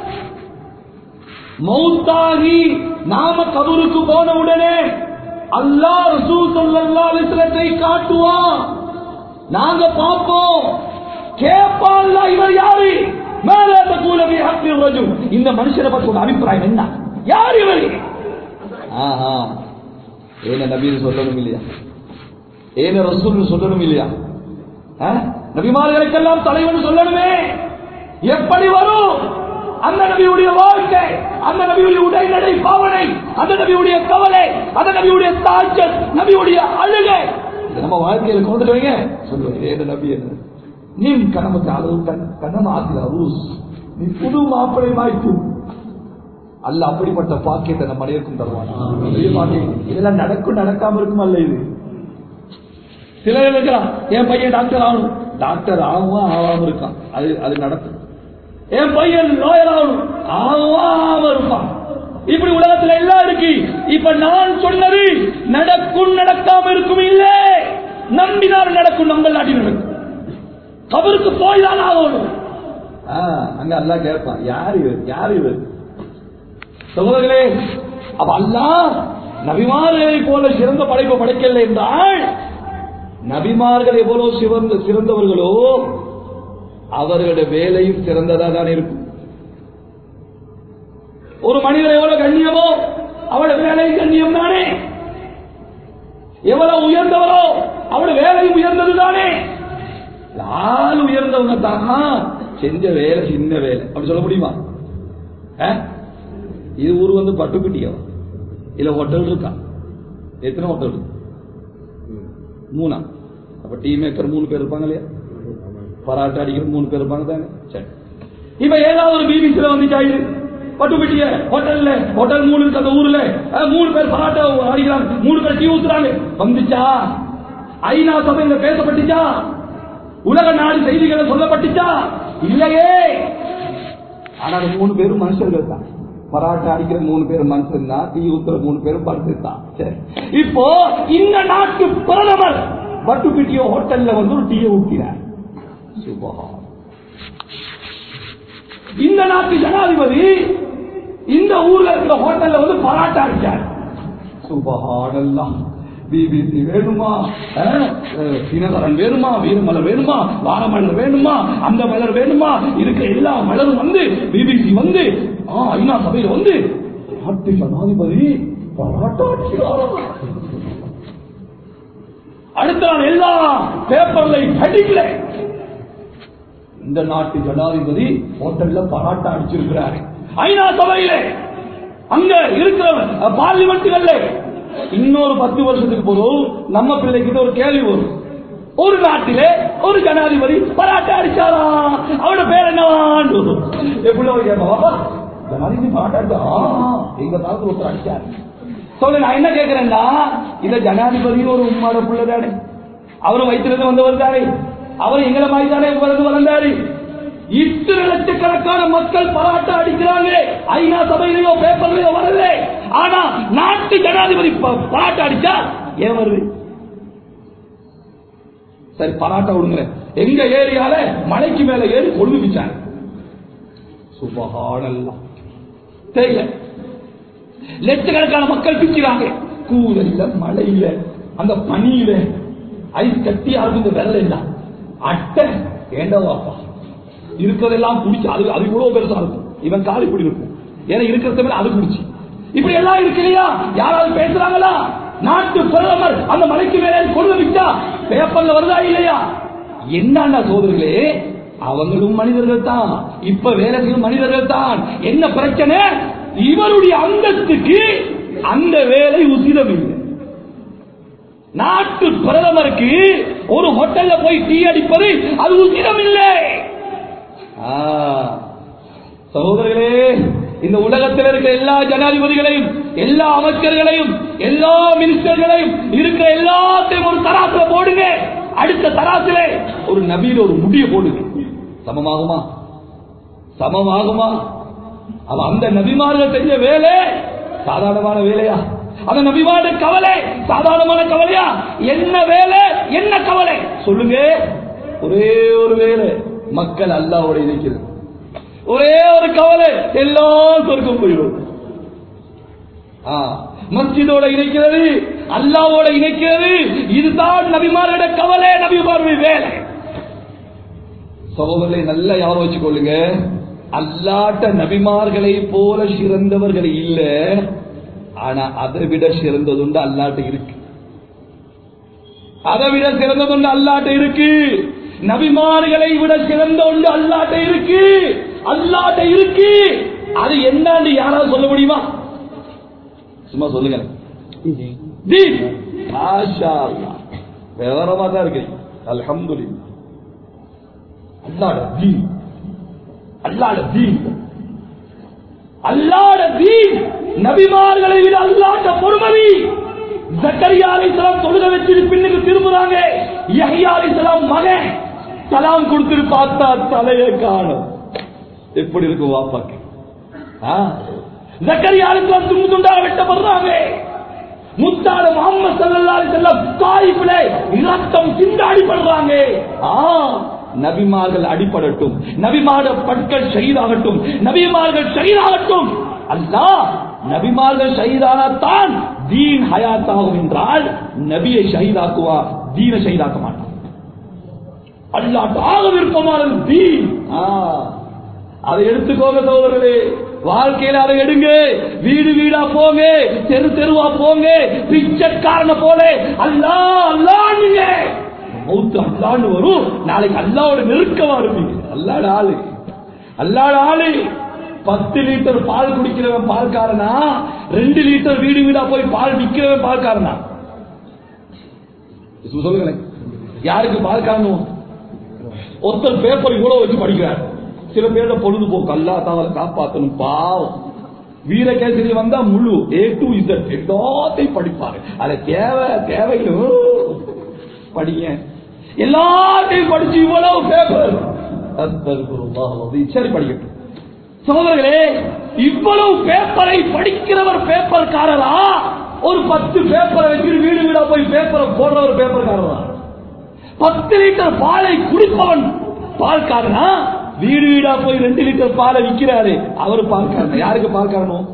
மௌத்தாகி நாம கபருக்கு போன உடனே அல்லாஹ் ரசூல் ஸல்லல்லாஹு அலைஹி வஸல்லத்தை காட்டுவான், நாங்க பார்ப்போம், கேட்பான், இவர் யாரு? மேலே தகூல பி ஹக்கி ரஜுல், இந்த மனுஷனை பற்றி ஒரு அபிப்பிராயம் என்ன? யார் இவர்? ஏன நபி சொல்லணும் இல்லையா? ஏன ரசூல் சொல்லணும் இல்லையா? நபிமார்களுக்கெல்லாம் தலைவன் சொல்லணுமே. எப்படி வரும்? அந்த நபியுடைய வாழ்க்கை, அந்த நபியுடைய உடைநடை பாவனை, அந்த நபியுடைய கவலை, அந்த நபியுடைய தாஜத், நபியுடைய அழுகை நம்ம வாழ்க்கையில் கொண்டுட்டு வைங்க. சொல்லுவாங்க ஏன நபி என்ன நீ கனமத்து அளவு கண்ணம் ஆசில ரூஸ், நீ புது மாப்பிளை வாய்ப்பு. அல்ல அப்படிப்பட்ட பாக்கியத்தை நம்ம அனைவருக்கும் தருவாங்க. இதெல்லாம் நடக்கும் நடக்காம இருக்கும் அல்ல. இது சில இருக்கிறான், என் பையன் டாக்டர் ஆகணும், டாக்டர் ஆகும் ஆகாம இருக்கான், அது நடக்கும். என் பையன் லாயர் ஆகணும், ஆகாம இருப்பான். இப்படி உலகத்துல எல்லாம் இருக்கு. இப்ப நான் சொன்னது நடக்கும் நடக்காம இருக்கும் இல்ல, நம்பினார் நடக்கும், நம்பலாட்டி நடக்கும். கபருக்கு போய் தான் ஆகணும். அங்க அல்லாஹ் கேட்பான், யார் இவர், யார் இவர்? சகோதரர்களே, அப்ப அல்லாஹ் நபிமார்களை போல சிறந்த படைப்பு படைக்கல என்றால், நபிமார்கள் எவ்வளவு சிறந்தவர்களோ அவர்களுடைய வேலையும் சிறந்ததா தான் இருக்கும். ஒரு மனிதர் எவ்வளவு கண்ணியமோ அவருடைய வேலை கண்ணியம் தானே. எவ்வளவு உயர்ந்தவரோ அவருடைய வேலையும் உயர்ந்தது தானே. ஆள் உயர்ந்தவங்க தான் செஞ்ச வேலை சின்ன வேலை அப்படி சொல்ல முடியுமா? இது ஊர் வந்து பட்டுக்குட்டியா இல்ல ஹோட்டல் இருக்கா? எத்தனை ஹோட்டல் இருக்கு? 3. அப்ப டீ மேக்கர் 3 பேர் இருப்பாங்க இல்லையா? பராட்டா அடிக்கிற 3 பேர் இருப்பாங்க தானே. சரி, இப்ப ஏதாவது ஒரு பிபிசில வந்துச்சாயிரு பட்டுக்குட்டிய ஹோட்டல்ல, ஹோட்டல் 3 இருக்கு அந்த ஊர்ல, 3 பேர் பராட்டா அடிக்கிறாங்க, 3 பேர் டீ ஊத்துறாங்க. வந்துச்சா? ஐநா சபையில பேசப்பட்டுச்சா? உலக நாடு செய்திகளை சொல்லப்பட்டுச்சா? இல்லையே. ஆனா 3 பேரும் மனுஷர்கள் தான். பராட்டா அடிக்கிற 3 பேரும் மனுஷன் தான், டீ ஊத்துற 3 பேரும் படுத்து தான். சரி, இப்போ இந்த நாட்டு பிரதமர் பட்டுப்பிட்டியோ ஹோட்டல்ல வந்து ஒரு டீயை ஊத்தினார். இந்த நாட்டு ஜனாதிபதி இந்த ஊர்ல இருக்கிற ஹோட்டல்ல வந்து பராட்டா அடிச்சார். சுபஹானல்லாஹ். பிபிசி வேணுமா, தினகரன் வேணுமா, வீரமலர் வேணுமா, வாரமலர் வேணுமா, அந்த மலர் வேணுமா, இருக்கிற எல்லா மலரும் வந்து பிபிசி வந்து ஐநா சபையில வந்து நாட்டு ஜனாதிபதி பராட்டா அடிக்கிறார். அடுத்த நாள் எல்லா பேப்பர்ல படிக்கல, இந்த நாட்டு ஜனாதிபதி ஹோட்டல்ல பராட்டா அடிச்சிருக்கிறாரு. ஐநா சபையில அங்க இருக்கிற பார்லிமெண்ட்கள்ல இன்னொரு 10 வருஷத்துக்கு போதும் நம்ம பிள்ளைகிட்ட ஒரு கேள்வி வரும், ஒரு நாட்டிலே ஒரு ஜனாதிபதி பராட்டா அடிச்சாரா, அவரோட பேர் என்னவான்னு எப்படி கேட்பா? ஜனாதிபதி பராட்டா அடிச்சா எங்க காலத்துல ஒருத்தர் அடிச்சாரு. சொல்ல நான் என்ன கேட்கிறேன்னா, இந்த ஜனாதிபதி ஒரு உம்மாட பிள்ளை தானே, அவரும் வயிற்றிலிருந்து வந்தவர் தானே, அவர் எங்களை மாதிரி தானே வளர்ந்தாரு. இத்தனை லட்சக்கணக்கான மக்கள் பராட்டா அடிக்கிறாங்க, ஐநா சபையிலேயோ பேப்பர்லயோ வரல. ஆனா நாட்டு ஜனாதிபதி பராட்டா அடிச்சா ஏன் வருது? சரி, பராட்டா விடுங்க, எங்க ஏரியால மலைக்கு மேல ஏறி கொண்டு வச்சாங்க. சுபஹானல்லாஹ். தெரியல, லட்சக்கணக்கான மக்கள் பிக்கிறாங்க, கூரையில மழையில அந்த பனியில ஐஸ் கட்டியா இருக்கு, வெள்ளை இல்ல அட்டை ஏண்டவாப்பா இருக்கிறதெல்லாம் குடிச்சு அது அது இவ்வளவு பெருசா இருக்கும், இவன் காலி இப்படி இருக்கும், ஏன்னா இருக்கிறத அது குடிச்சு இப்படி எல்லாம் இருக்கு இல்லையா? யாராவது பேசுறாங்களா? நாட்டு பிரதமர் அந்த மலைக்கு மேலே கொண்டு விட்டா பேப்பர்ல வருதா இல்லையா? என்னன்னா சோதர்களே, அவங்களும் மனிதர்கள் தான், இப்ப வேலை செய்யும் மனிதர்கள் தான். என்ன பிரச்சனை? இவருடைய அந்தஸ்துக்கு அந்த வேலை உசிதம் இல்லை. நாட்டு பிரதமருக்கு ஒரு ஹோட்டல்ல போய் டீ அடிப்பது அது உசிதம் இல்லை. சகோதரர்களே, இந்த உலகத்தில் இருக்கிற எல்லா ஜனாதிபதிகளையும், எல்லா அமைச்சர்களையும், எல்லா மினிஸ்டர்களையும் இருக்கிற எல்லாத்தையும் ஒரு தராசுல போடுங்க, அடுத்த தராசுல ஒரு நபியில ஒரு முடிய போடுங்க, சமமாகுமா? சமமாகுமா? அவ அந்த நபிமார்கள் செஞ்ச வேலை சாதாரணமான வேலையா? அந்த நபிமாட கவலை சாதாரணமான கவலையா? என்ன வேலை, என்ன கவலை சொல்லுங்க? ஒரே ஒரு வேலை, மக்கள் அல்லாஹ்வோட இணைக்கிறது. ஒரே ஒரு கவலை, எல்லாம் சொர்க்கம் போயிடும். மஸ்ஜிதோட இணைக்கிறது, அல்லாஹ்வோட இணைக்கிறது. இதுதான் நபிமாரோட கவலை, நபிமாருடைய வேலை. சகோதரர்களை நல்லா ஞாபகம் வச்சுக்கொள்ளுங்க. அல்லாட்ட நபிமார்களை போல சிறந்தவர்கள் இல்ல, ஆனா அதை விட சிறந்ததுண்டு அல்லாட்ட இருக்கு. அதை விட சிறந்ததுண்டு அல்லாட்ட இருக்கு. நபிமார்களை விட சிறந்த ஒன்று அல்லாட்ட இருக்கு. அல்லாட்ட இருக்கு. அது என்னன்னு யாராவது சொல்ல முடியுமா? சும்மா சொல்லுங்க. தீன். மாஷா அல்லாஹ். விவரமா தான் இருக்கு. அல்ஹம்துலில்லாஹ். அல்லாஹ்ட தீன். அல்லாஹ்ட தீன். அல்லாஹ்ட தீன். நபிமார்களை விட அல்லாஹ்ட பொறுமதி. ஜக்கரியா அலைஹிஸ்ஸலாம் தொழுக வச்சிட்டு பின்னுக்கு திரும்புறாங்க. யஹ்யா அலைஹிஸ்ஸலாம் மகன் சலாம் கொடுத்துட்டு பார்த்தா தலையை காணோம். எப்படி இருக்கும் வாப்பாக்கு? ஜக்கரியா அலைஹிஸ்ஸலாம் துண்டு துண்டா வெட்டப்படுறாங்க. முத்தான முஹம்மது ஸல்லல்லாஹு அலைஹி வஸல்லம் தாயிஃபில இரத்தம் சிந்தாடிப்படுறாங்க. நபிமார்கள் அடிபடட்டும், நபிமார பட்கள் ஷஹீதாகட்டும், நபிமார்கள் ஷஹீதாகட்டும். அல்லாஹ் நபிமார்கள் ஷஹீதானத்தான் தீன் ஹயாத்தாகும் என்றால் நபியை ஷஹீதாக்குவா, தீனை ஷஹீதாக்க மாட்டான். அல்லாஹ்வுக்கு விருப்பமானது தீன். அதை எடுத்துக்கோங்க சகோதரர்களே. வாழ்க்கையில அதை எடுங்க. வீடு வீடா போங்க, தெரு தெருவா போங்க, பிச்சைக்காரன போல அல்லாஹ் அல்லாஹ்ங்க. மௌத் அல்லாஹ்னு வரும். நாளைக்கு அல்லாஹ்வோட நெருக்கமா இருப்பீங்க. அல்லாஹ்ட ஆளு, அல்லாஹ்ட ஆளு. 10 லிட்டர் பால் குடிக்கிறவன் பால்காரனா, 2 லிட்டர் வீடு வீடா போய் பால் விற்கிறவன் பால்காரனா? சொல்லுங்களேன், யாருக்கு பால் காரணம்? ஒருத்தர் பேப்பர் இவ்வளவு வச்சு படிக்கிறார். சில பேரோட பொழுதுபோக்கு அல்லாஹ் தஆலா காப்பாத்தணும். பாவம் வீரகேசரி வந்தா முழு A to Z எல்லாத்தையும் படிப்பாரு. அது தேவையில்லை படிங்க, எல்லாத்தையும் படிச்சு இவ்வளவு பேப்பர். சரி படிக்கட்டும் சகோதரர்களே. இவ்வளவு பேப்பரை படிக்கிறவர் பேப்பர்காரரா? ஒரு 10 பேப்பரை வச்சு வீடு வீடா போய் பேப்பரை போடுறவர் பேப்பர்காரரா? 10 லிட்டர் பாலை குடிப்பவன் பால்காரனா? வீடு வீடா போய் 2 லிட்டர் பாலை விற்கிறாரு, அவரு பால்காரன். யாருக்கு பால்காரனும்?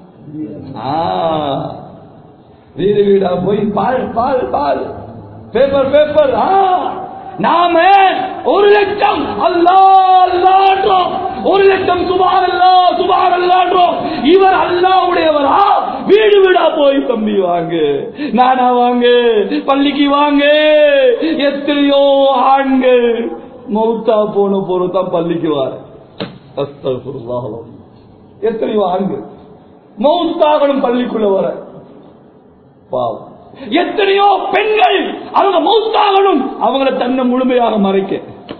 வீடு வீடா போய் பால் பால் பால் பேப்பர் பேப்பர். நாம 1 லட்சம் அல்லாஹ் அல்லாஹ்ன்றோம், 1 லட்சம் சுப்ஹானல்லாஹ் சுப்ஹானல்லாஹ்ன்றோம். இவர் அல்லாஹ்வுடையவரா? வீடு வீடா போய் தம்பி வாங்க, நானா வாங்க, பள்ளிக்கு வாங்க. எத்தனையோ ஆண்கள் மௌத்தா போன பொறுத்தான் பள்ளிக்கு வார. அஸ்தக்ஃபிருல்லாஹ். எத்தனையோ ஆண்கள் மௌத்தாகணும் பள்ளிக்குள்ள வர. பாவம். எத்தனையோ பெண்கள் அவங்க மௌத்தாகணும், அவங்களை தன்னை முழுமையாக மறைக்க.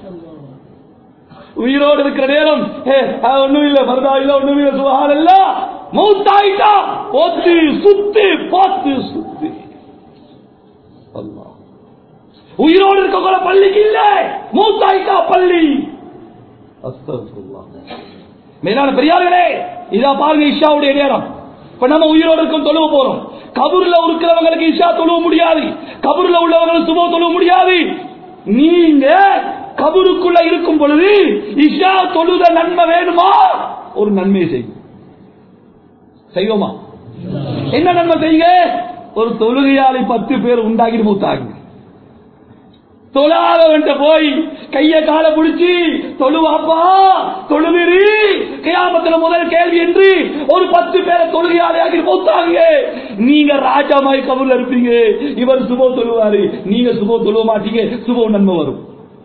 உயிரோடு இருக்கிற நேரம் ஒண்ணும் இல்ல, மருதா இல்ல, ஒண்ணும் இல்ல, சுப்ஹானல்லாஹ். மௌத்தாயிட்டா போத்து சுத்து, போத்து சுத்து. அல்லாஹ் உயிரோடு இருக்க பள்ளிக்கு இல்ல, மௌத்தாயிட்டா பள்ளி. அஸ்தக்ஃபிருல்லாஹ். மேலான பெரியார்களே, இதா பாருங்க இஷாவுடைய நேரம். இப்ப நம்ம உயிரோடு இருக்கும் தொழுவ போறோம். கபூர்ல இருக்கிறவங்களுக்கு இஷா தொழுவ முடியாது, கபூர்ல உள்ளவங்களுக்கு சுபஹ் தொழுவ முடியாது. நீங்க கபூருக்குள்ள இருக்கும் பொழுது இஷா தொழுத நன்மை வேணுமா? ஒரு நன்மை செய்வோமா? என்ன நன்மை செய்யுங்க? ஒரு தொழுகையாளி 10 பேர் உண்டாகி மூத்தாங்க. தொழாதவன்ட்ட போய் கைய கால பிடிச்சி தொழுவாப்பா தொழுவிரி கியாமத்துல முதல் கேள்வி என்று ஒரு 10 பேரை தொழுகையாளியாகி மூத்தாங்க. நீங்க ராஜாமாய் கபூர்ல இருப்பீங்க, இவர் சுபஹ் தொழுவாரு, நீங்க சுபஹ் தொழுவ மாட்டீங்க. சுபஹ் நன்மை வரும்.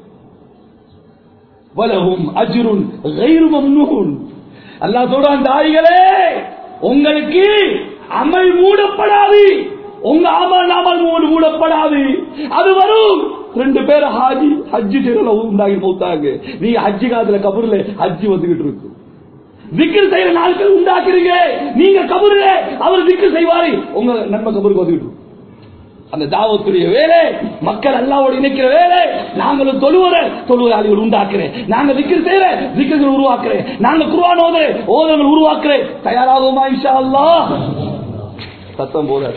வலஹும் அஜ்ருன் கைரு மம்னூன். அல்லாஹ் சொல்றான், தாயிகளே உங்களுக்கு அமல் மூடப்படாது, உங்க அமல் நாமல் மூடப்படாது. அது வரும். 2 பேர் ஹஜ்ஜி செய்யல உண்டாகி மூத்தாங்க. நீங்க ஹஜ்ஜி காலத்துல கபூர்ல ஹஜ்ஜி வந்துகிட்டு இருக்கு. திக்ர் செய்யற நாட்கள் உண்டாக்குறீங்க, நீங்க கபூர்ல அவர் திக்ர் செய்வாரு, உங்க நன்மை கபூருக்கு வந்துகிட்டு இருக்கு. அந்த தாவத்துடைய வேலை, மக்கள் அல்லாஹ்வோடு இணைக்கிற வேலை. நாங்களும் தொழுவாளிகள் உண்டாக்குறேன், நாங்க திக்ர் செய்யற திக்ர்கள் உருவாக்குறேன், நாங்க குர்ஆன் ஓதுறோம் ஓதுறவங்க உருவாக்குறேன். தயாராகுமா இன்ஷா அல்லாஹ்? சத்தம் போல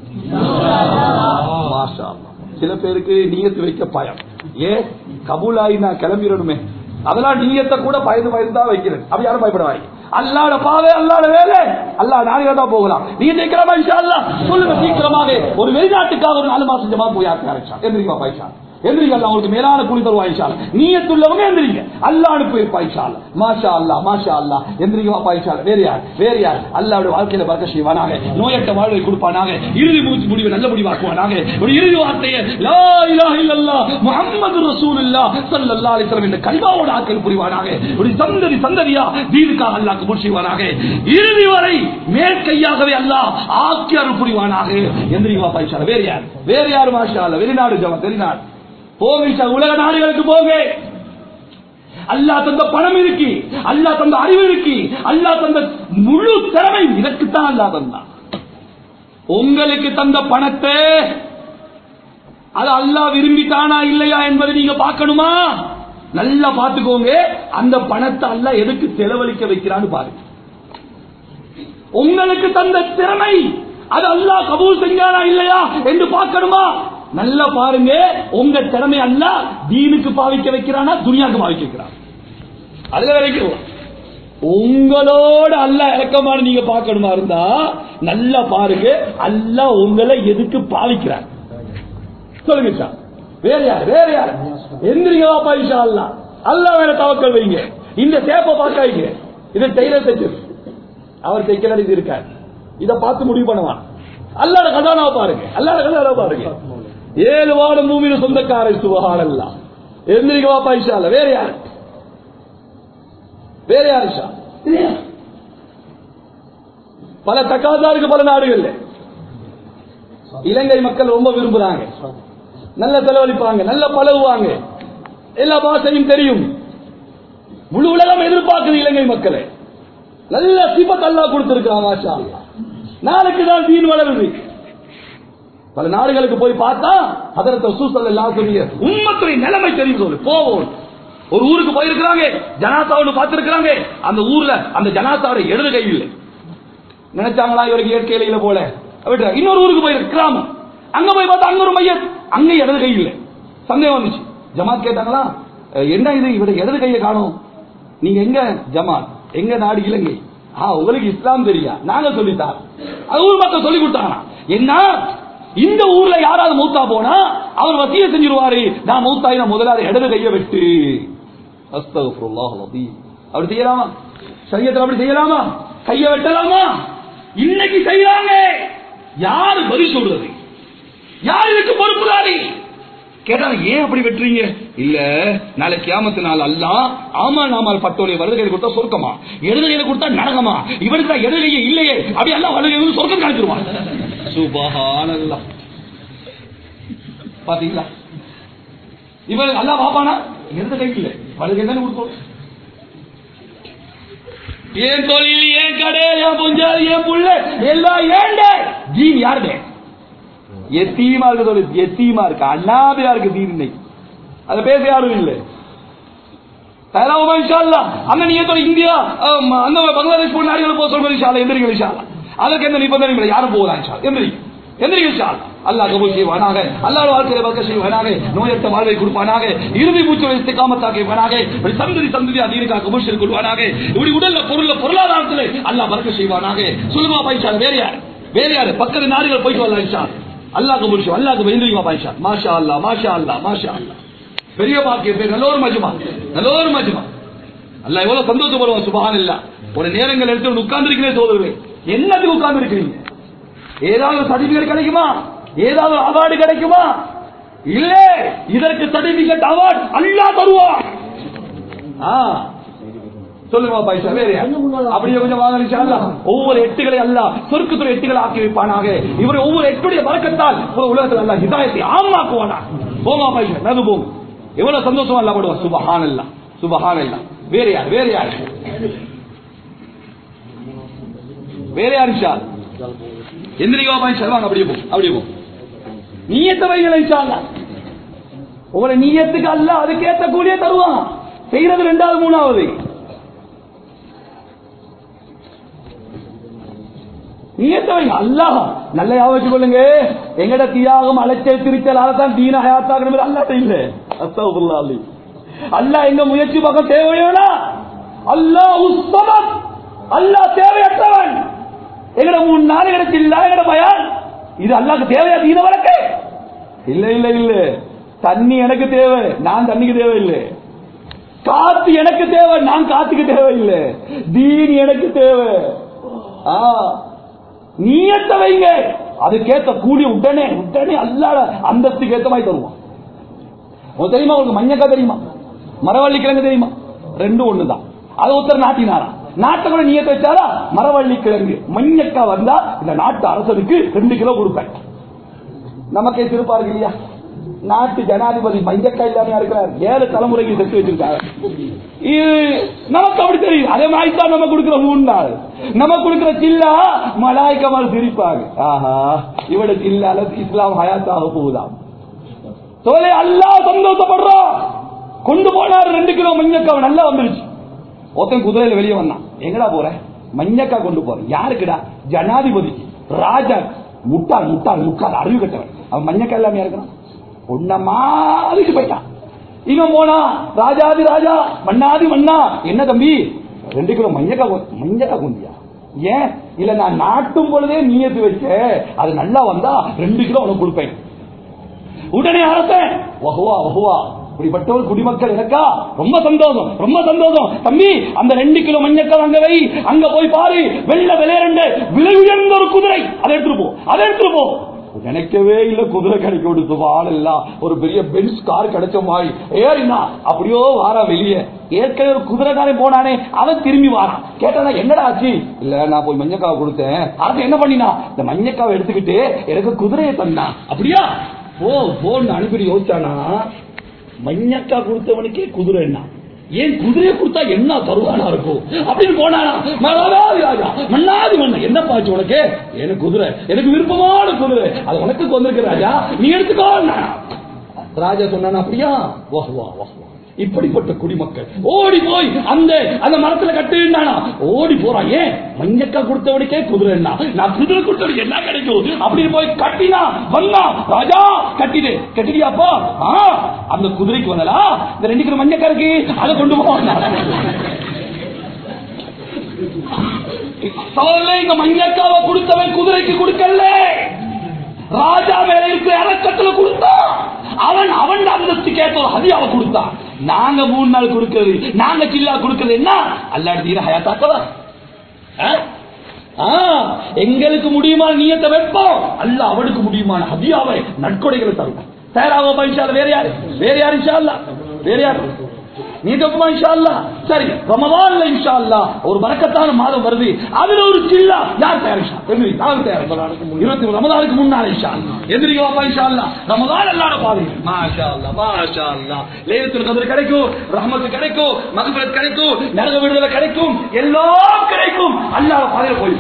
மாஷா அல்லாஹ். சில பேருக்கு நியத்து வைக்க பயம். ஏன் கபூலாயி நான் கிளம்பிடணுமே, அதெல்லாம் நீயத்தை கூட பயந்து பயந்து தான் வைக்கிறேன். அப்படி யாரும் பயப்படுவாங்க. அல்லாட பாவே அல்லாட வேலை, அல்லாஹ் நாளைக்கு தான் போகலாம். நீங்க சீக்கிரமா இன்ஷா அல்லாஹ் சொல்லுங்க, சீக்கிரமாக ஒரு வெளிநாட்டுக்காக ஒரு 4 மாசம் ஜமா போய் ஆரம்பிச்சா எந்திரிக்கா பைசா எந்திரிங்க, அல்லா உங்களுக்கு மேலான கூலி தருவா இன்ஷா அல்லாஹ். நீயத்துள்ளவங்க எந்திரிங்க, அல்லாஹ் அனுப்பியிருப்பா இன்ஷா அல்லாஹ். மாஷா அல்லாஹ் மாஷா அல்லாஹ். எந்திரிங்க பைசா. வேற யார் அல்லாஹ்வுடைய வாழ்க்கையில பரக்கத் செய்வானாக, நோயற்ற வாழ்வை கொடுப்பானாக, இறுதி முடிவை நல்ல முடிவாக்குவானாக. ஒரு இறுதி வார்த்தையை லா இலாஹ இல்லல்லாஹ் முஹம்மது ரசூலுல்லாஹ் ஸல்லல்லாஹு அலைஹி வஸல்லம் என்ற கலிமாவோட ஆக்கல் புரிவானாக. ஒரு சந்ததியா தீனுக்காக அல்லாஹ் கபூல் செய்வானாக. இறுதி வரை மேற்கையாகவே அல்லாஹ் ஆக்கி அருள் புரிவானாக. எந்திரிங்க பைசா. வேற யார் மாஷா அல்லாஹ். வெளிநாடு ஜமா வெளிநாடு போங்க, உலக நாடுகளுக்கு போங்க. அல்லாஹ் தந்த பணம் இருக்கு, அல்லாஹ் தந்த அறிவு இருக்கு, அல்லாஹ் தந்த முழு திறமை இதற்குத்தான் அல்லாஹ் தந்தான். உங்களுக்கு தந்த பணத்தை அது அல்லாஹ் விரும்பித்தானா இல்லையா என்பதை நீங்க பார்க்கணுமா? நல்லா பார்த்துக்கோங்க. அந்த பணத்தை அல்லாஹ் எதுக்கு செலவழிக்க வைக்கிறான்னு பாருங்க. உங்களுக்கு தந்த திறமை அது அல்லாஹ் கபூல் செஞ்சானா இல்லையா என்று பார்க்கணுமா? நல்லா பாருங்க. உங்க திறமை அல்லாஹ் தீனுக்கு பாவிக்க வைக்கிறானா துனியாவுக்கு பாவிக்க வைக்கிறான்? அதுல வரைக்கும் உங்களோட அல்லாஹ் இறக்கமான நீங்க பார்க்கணுமா இருந்தா நல்லா பாருங்க. அல்லாஹ் உங்களை எதுக்கு பாவிக்கிறார் சொல்லுங்க சார். வேற யார் எந்திரிங்களா பாயிஷா அல்லாஹ். அல்லாஹ் வேற தவக்கல் வைங்க. இந்த சேப்பை பார்க்க வைங்க. இதை டெய்லர் தைச்சு அவர் தைக்கிற இது இருக்காரு. இதை பார்த்து முடிவு பண்ணுவான். அல்லாஹ்வுடைய கதானாவை பாருங்க. அல்லாஹ்வுடைய கதானாவை பாருங்க. 7 வாரம் பூமியில சொந்தக்காரர் சுபஹானல்லாஹ். எந்திரிங்களா பாயிஷா அல்லாஹ். வேற யார் பல தக்காதாருக்கு பல நாடுகள்ல இலங்கை மக்கள் ரொம்ப விரும்புறாங்க. நல்ல செலவழிப்பாங்க, நல்ல பழகுவாங்க, எல்லா பாஷையும் தெரியும். முழு உலகம் எதிர்பார்க்குது இலங்கை மக்களை. நல்ல சிபத் அல்லாஹ் கொடுத்திருக்கிறான் மாஷா அல்லாஹ். நாளுக்கு தான் தீன் வளருது. பல நாடுகளுக்கு போய் பார்த்தா ஹதரத் ரசூல் ஸல்லல்லாஹு அலைஹி வஸல்லம் உம்மத்துடைய நிலைமை தெரியும். சொல்லு போவோம். ஒரு ஊருக்கு போயிருக்கிறாங்க, ஜனாசாவோடு பார்த்திருக்கிறாங்க. அந்த ஊர்ல அந்த ஜனாசாவோட இடது கை இல்லை. நினைச்சாங்களா இவருக்கு இயற்கையில போல. இன்னொரு ஊருக்கு போயிருக்கு கிராமம், அங்க போய் பார்த்தா அங்க ஒரு மையம், அங்க இடது கை இல்லை. சந்தேகம் வந்துச்சு. ஜமாத் கேட்டாங்களா, என்ன இது இவருக்கு இடது கையை காணும், நீங்க எங்க ஜமாத், எங்க நாடு இலங்கை. உங்களுக்கு இஸ்லாம் தெரியா, நாங்க சொல்லித்தார். அது ஊர் மக்கள் சொல்லி கொடுத்தாங்க. என்ன இந்த ஊர்ல யாராவது மூத்தா போனா அவர் வசிய செஞ்சிருவாரு, நான் மூத்தாயினா முதலாவது இடது கையை வெட்டு. அஸ்தக்ஃபிருல்லாஹ் அலீம். அப்படி செய்யலாமா? ஷரியத்துல அப்படி செய்யலாமா? கையை வெட்டலாமா? இன்னைக்கு செய்யறாங்க. யாரு பதில் சொல்றது? யார் இதுக்கு பொறுப்புதாரி? கேட்டாங்க ஏன் அப்படி வெட்டுறீங்க? இல்ல நாளைக்கு கியாமத்து நாள் அல்லாஹ் ஆமா நாமல் பட்டோலை வலது கையில கொடுத்தா சொர்க்கமா, இடது கையில கொடுத்தா நரகமா, இவருக்கு தான் இடது கையே இல்லையே, அப்படி அல்லாஹ் வலது கையில சொர்க்கம் காணிச்சிருவான். சுப்ஹானல்லாஹ். பாத்தீங்களா? இவர் அல்லாஹ் பாப்பானா இடது கை இல்ல வலது கை தானே கொடுத்தோம். ஏன் தொழில், ஏன் கடை, ஏன் புஞ்சாதி, ஏன் புள்ள எல்லாம் ஏண்ட ஜீன் யாருடைய எத்தீமா இருக்கு, எத்தீமா இருக்கு, அண்ணாபியா இருக்கு தீன். இன்னைக்கு அதை பேச யாரும் இல்லை. அங்க நீங்க இந்தியா அந்த பங்களாதேஷ் போன நாடுகள் போக சொல்றது எந்திரிகள் இன்ஷா அல்லாஹ். அதுக்கு எந்த நிபந்தனை இல்லை, யாரும் போகலாம். எந்திரிகள் அல்லாஹ் கபூல் செய்வானாக. அல்லாஹ் வாழ்க்கையில பரக்கத் செய்வானாக. நோயற்ற வாழ்வை கொடுப்பானாக. இறுதி மூச்சு இஸ்திகாமத்தாக்குவானாக. சந்ததியா தீனுக்காக கபூல் செய்து கொள்வானாக. இப்படி உடல்ல பொருளாதாரத்தில் அல்லாஹ் பரக்கத் செய்வானாக. சொல்லுமா பைசா. வேற யாரு பக்கத்து நாடுகள் போயிட்டு வரலாம் இன்ஷா அல்லாஹ் கபூல் செய்வான். அல்லாஹ் எந்திரிமா பைசா. மாஷா அல்லாஹ் மாஷா அல்லாஹ் மாஷா அல்லாஹ். பெரிய பாக்கியம், நல்ல ஒரு மஜ்மா, நல்ல ஒரு மஜ்மா. அல்லாஹ் எவ்வளவு சந்தோஷப்படுவான். சுப்ஹானல்லாஹ். ஒரு நேரங்கள் எடுத்து உட்கார்ந்து இருக்கிறேன் சோதரே, என்னத்துக்கு உட்கார்ந்து இருக்கிறீங்க? ஏதாவது சர்டிபிகேட் கிடைக்குமா? ஏதாவது அவார்டு கிடைக்குமா? இல்ல, இதற்கு சர்டிபிகேட் அவார்டு அல்லாஹ் தருவான். சொல்லுங்க பைசா. வேற அப்படியே கொஞ்சம் வாங்க. ஒவ்வொரு எட்டுகளை அல்லாஹ் சொர்க்கத்துறை எட்டுகளை ஆக்கி வைப்பானாக. இவர் ஒவ்வொரு எட்டுடைய பரக்கத்தால் உலகத்தில் அல்லாஹ் ஹிதாயத்தை ஆமாக்குவானா. போமா பைசா, நது போகும். எவ்வளவு சந்தோஷமா அல்லாஹ் படுவா. சுப்ஹானல்லாஹ் சுப்ஹானல்லாஹ். வேற யார் இன்ஷா அல்லாஹ். எந்திரிக்கா பைசா. வாங்க அப்படியே போ. நீயத்தை வைங்கள இன்ஷா அல்லாஹ். உங்களை நீயத்துக்கு அல்லாஹ் அதுக்கேற்ற கூலியே தருவான். செய்யறது 2வது 3வது. நீயத்தை வைங்க. அல்லாஹ் நல்ல ஞாபகம் கொள்ளுங்க, எங்கட தியாகம் அலைச்சல் திருச்சலால தான் தீன ஹயாத்தாகணும் அல்லாஹ் இல்ல. அஸ்தக்ஃபிருல்லாஹ். அல்லாஹ் எங்க முயற்சி பக்கம் தேவையோனா அல்லாஹ் உஸ்ஸமத், அல்லாஹ் தேவையற்றவன். எங்கட 3 நாள் எங்கட இல்ல எங்கட பயான் இது அல்லாஹ்க்கு தேவையா தீன வழக்கு? இல்ல இல்ல இல்ல. தண்ணி எனக்கு தேவை, நான் தண்ணிக்கு தேவை இல்லை. காத்து எனக்கு தேவை, நான் காத்துக்கு தேவையில்லை. தீன் எனக்கு தேவை. நீயத்தை வைங்க, அதுக்கேற்ற கூலி உடனே உடனே அல்லாஹ் அந்தஸ்துக்கு ஏற்ற மாதிரி தருவான். உங்களுக்கு தெரியுமா? உங்களுக்கு மஞ்சக்கா தெரியுமா? மரவள்ளி கிழங்கு தெரியுமா? ரெண்டும் ஒண்ணுதான். அது ஒருத்தர் நாட்டினாரா, நாட்டை கூட நீயத்தை வச்சாரா, மரவள்ளி கிழங்கு மஞ்சக்கா வந்தா இந்த நாட்டு அரசனுக்கு 2 கிலோ கொடுப்பேன். நமக்கே திருப்பாரு இல்லையா? நாட்டு ஜனாதிபதி மஞ்சக்கா இல்லாம இருக்கிறார், 7 தலைமுறைக்கு செத்து வச்சிருக்காங்க. நமக்கு அப்படி தெரியும். அதே மாதிரி தான் நம்ம கொடுக்கிற 3 நாள் நம்ம கொடுக்கிற சில்லா மலாய்க்கமால் சிரிப்பாங்க. ஆஹா, இவட சில்லால இஸ்லாம் ஹயாத்தாக போகுதாம். சோலே அல்லாஹ் சந்தோஷப்படுறான். கொண்டு போனார் 2 கிலோ மஞ்சக்கா, நல்லா வந்துருச்சு. ஒருத்தன் குதிரையில வெளியே வந்தான். எங்கடா போற? மஞ்சக்கா கொண்டு போறேன். யாருக்குடா? ஜனாதிபதிக்கு, ராஜா. முட்டாள் முட்டாள் முக்கால் அறிவு கட்டவன். அவன் மஞ்சக்கா இல்லாம இருக்கிறான். ஒன்ன மாதிரி போயிட்டான். இவன் போனா ராஜாதி ராஜா, மன்னாதி மன்னா. என்ன தம்பி 2 கிலோ மஞ்சக்கா கொண்டியா? ஏன் இல்ல, நான் நாட்டும் பொழுதே நீயத்து வச்ச, அது நல்லா வந்தா 2 கிலோ உனக்கு கொடுப்பேன். உடனே அரசன் வகுவா வகுவா, இப்படிப்பட்டவர் குடிமக்கள் எனக்கா ரொம்ப சந்தோஷம் ரொம்ப சந்தோஷம். தம்பி அந்த 2 கிலோ மஞ்சக்கா அங்க வை, அங்க போய் பாரு, வெள்ள விளையாண்டு விலை உயர்ந்த ஒரு குதிரை, அதை எடுத்துட்டு போ, அதை எடுத்துட்டு போ. நினைக்கவே இல்ல குதிரை கிடைக்க விடுத்து வாழ ஒரு பெரிய பென்ஸ் கார் கிடைச்ச மாதிரி ஏறினா அப்படியோ வாரா வெளியே. ஏற்கனவே ஒரு குதிரைக்காரன் போனானே, அவன் திரும்பி வாரான். கேட்டானா என்னடா ஆச்சு? இல்ல நான் போய் மஞ்சக்காவை கொடுத்தேன். அது என்ன பண்ணினா, இந்த மஞ்சக்காவை எடுத்துக்கிட்டு எனக்கு குதிரையை தந்தான். அப்படியா போன்னு அனுப்பி யோசிச்சானா, மஞ்சக்கா கொடுத்தவனுக்கே குதிரை என்ன, ஏன் குதிரையை கொடுத்தா என்ன தருவானா இருக்கும் அப்படின்னு போனானா. மன்னாதி மன்ன என்ன பாச்சு உனக்கு? எனக்கு குதிரை, எனக்கு விருப்பமான குதிரை, அது உனக்கு வந்திருக்கு ராஜா, நீ எடுத்துக்கோ. ராஜா சொன்னானா, அப்படியா? வா வா வா. இப்படிப்பட்ட குடிமக்கள் ஓடி போய் அந்த மரத்துல கட்டுனா ஓடி போறான். ஏன்? மஞ்சக்கா கொடுத்தவனுக்கே குதிரை என்ன, நான் குதிரை கொடுத்தவனுக்கு என்ன கிடைக்கும் அப்படின்னு போய் கட்டினா வந்தா. ராஜா கட்டிடு, கட்டிடியாப்பா? அந்த குதிரைக்கு வந்தா இந்த 2 கிலோ மஞ்சக்கா இருக்கு, அதை கொண்டு போவாங்க. இங்க மஞ்சக்காவை கொடுத்தவன் குதிரைக்கு கொடுக்கல, ராஜா மேல இருக்கிற இறக்கத்துல கொடுத்தான். அவன் அந்தஸ்து கேட்ட ஹதியாவை கொடுத்தான். நாங்க 3 நாள் கொடுக்கிறது, நாங்க சில்லா கொடுக்கிறது என்ன அல்லாஹ் தீன ஹயாத்தாக்கவா? எங்களுக்கு முடியுமான நியத்தை வைப்போம், அல்லாஹ் அவனுக்கு முடியுமான ஹதியாவை நற்கொடைகளை தருவோம். தயாராக இன்ஷா அல்லாஹ். வேற யார் இன்ஷா அல்லாஹ்? வேற யார்? நீ தப்புமா இன்ஷா அல்லாஹ்? சரி, ரமலான்ல இன்ஷா அல்லாஹ் ஒரு பரக்கத்தான மாதம் வருது, அதுல ஒரு சில்லா யார் தயார்? இன்ஷா அல்லாஹ் நான் தயார். 20 ரமலானுக்கு முன்னால இன்ஷா அல்லாஹ் எதிரிகளாப்பா இன்ஷா அல்லாஹ். ரமலான் அல்லாஹ்வோட பாதை மாஷா அல்லாஹ் மாஷா அல்லாஹ். லைலத்துல் கத்ர் கிடைக்கும், ரஹ்மத் கிடைக்கும், மக்ஃபிரத் கிடைக்கும், நரக விடுதலை கிடைக்கும், எல்லாம் கிடைக்கும். அல்லாஹ்வோட பாதையில போய்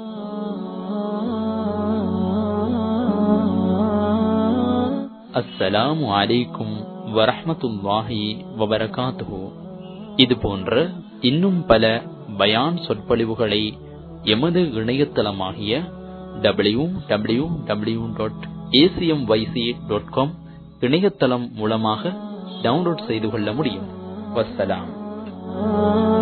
அஸ்ஸலாமு அலைக்கும் வரஹ்மத்துல்லாஹி வபரகாத்துஹு. இது போன்ற இன்னும் பல பயான் சொற்பொழிவுகளை எமது இணையதளமாகிய www.acmyc.com இணையதளம் மூலமாக டவுன்லோட் செய்து கொள்ள முடியும். வஸ்ஸலாம்.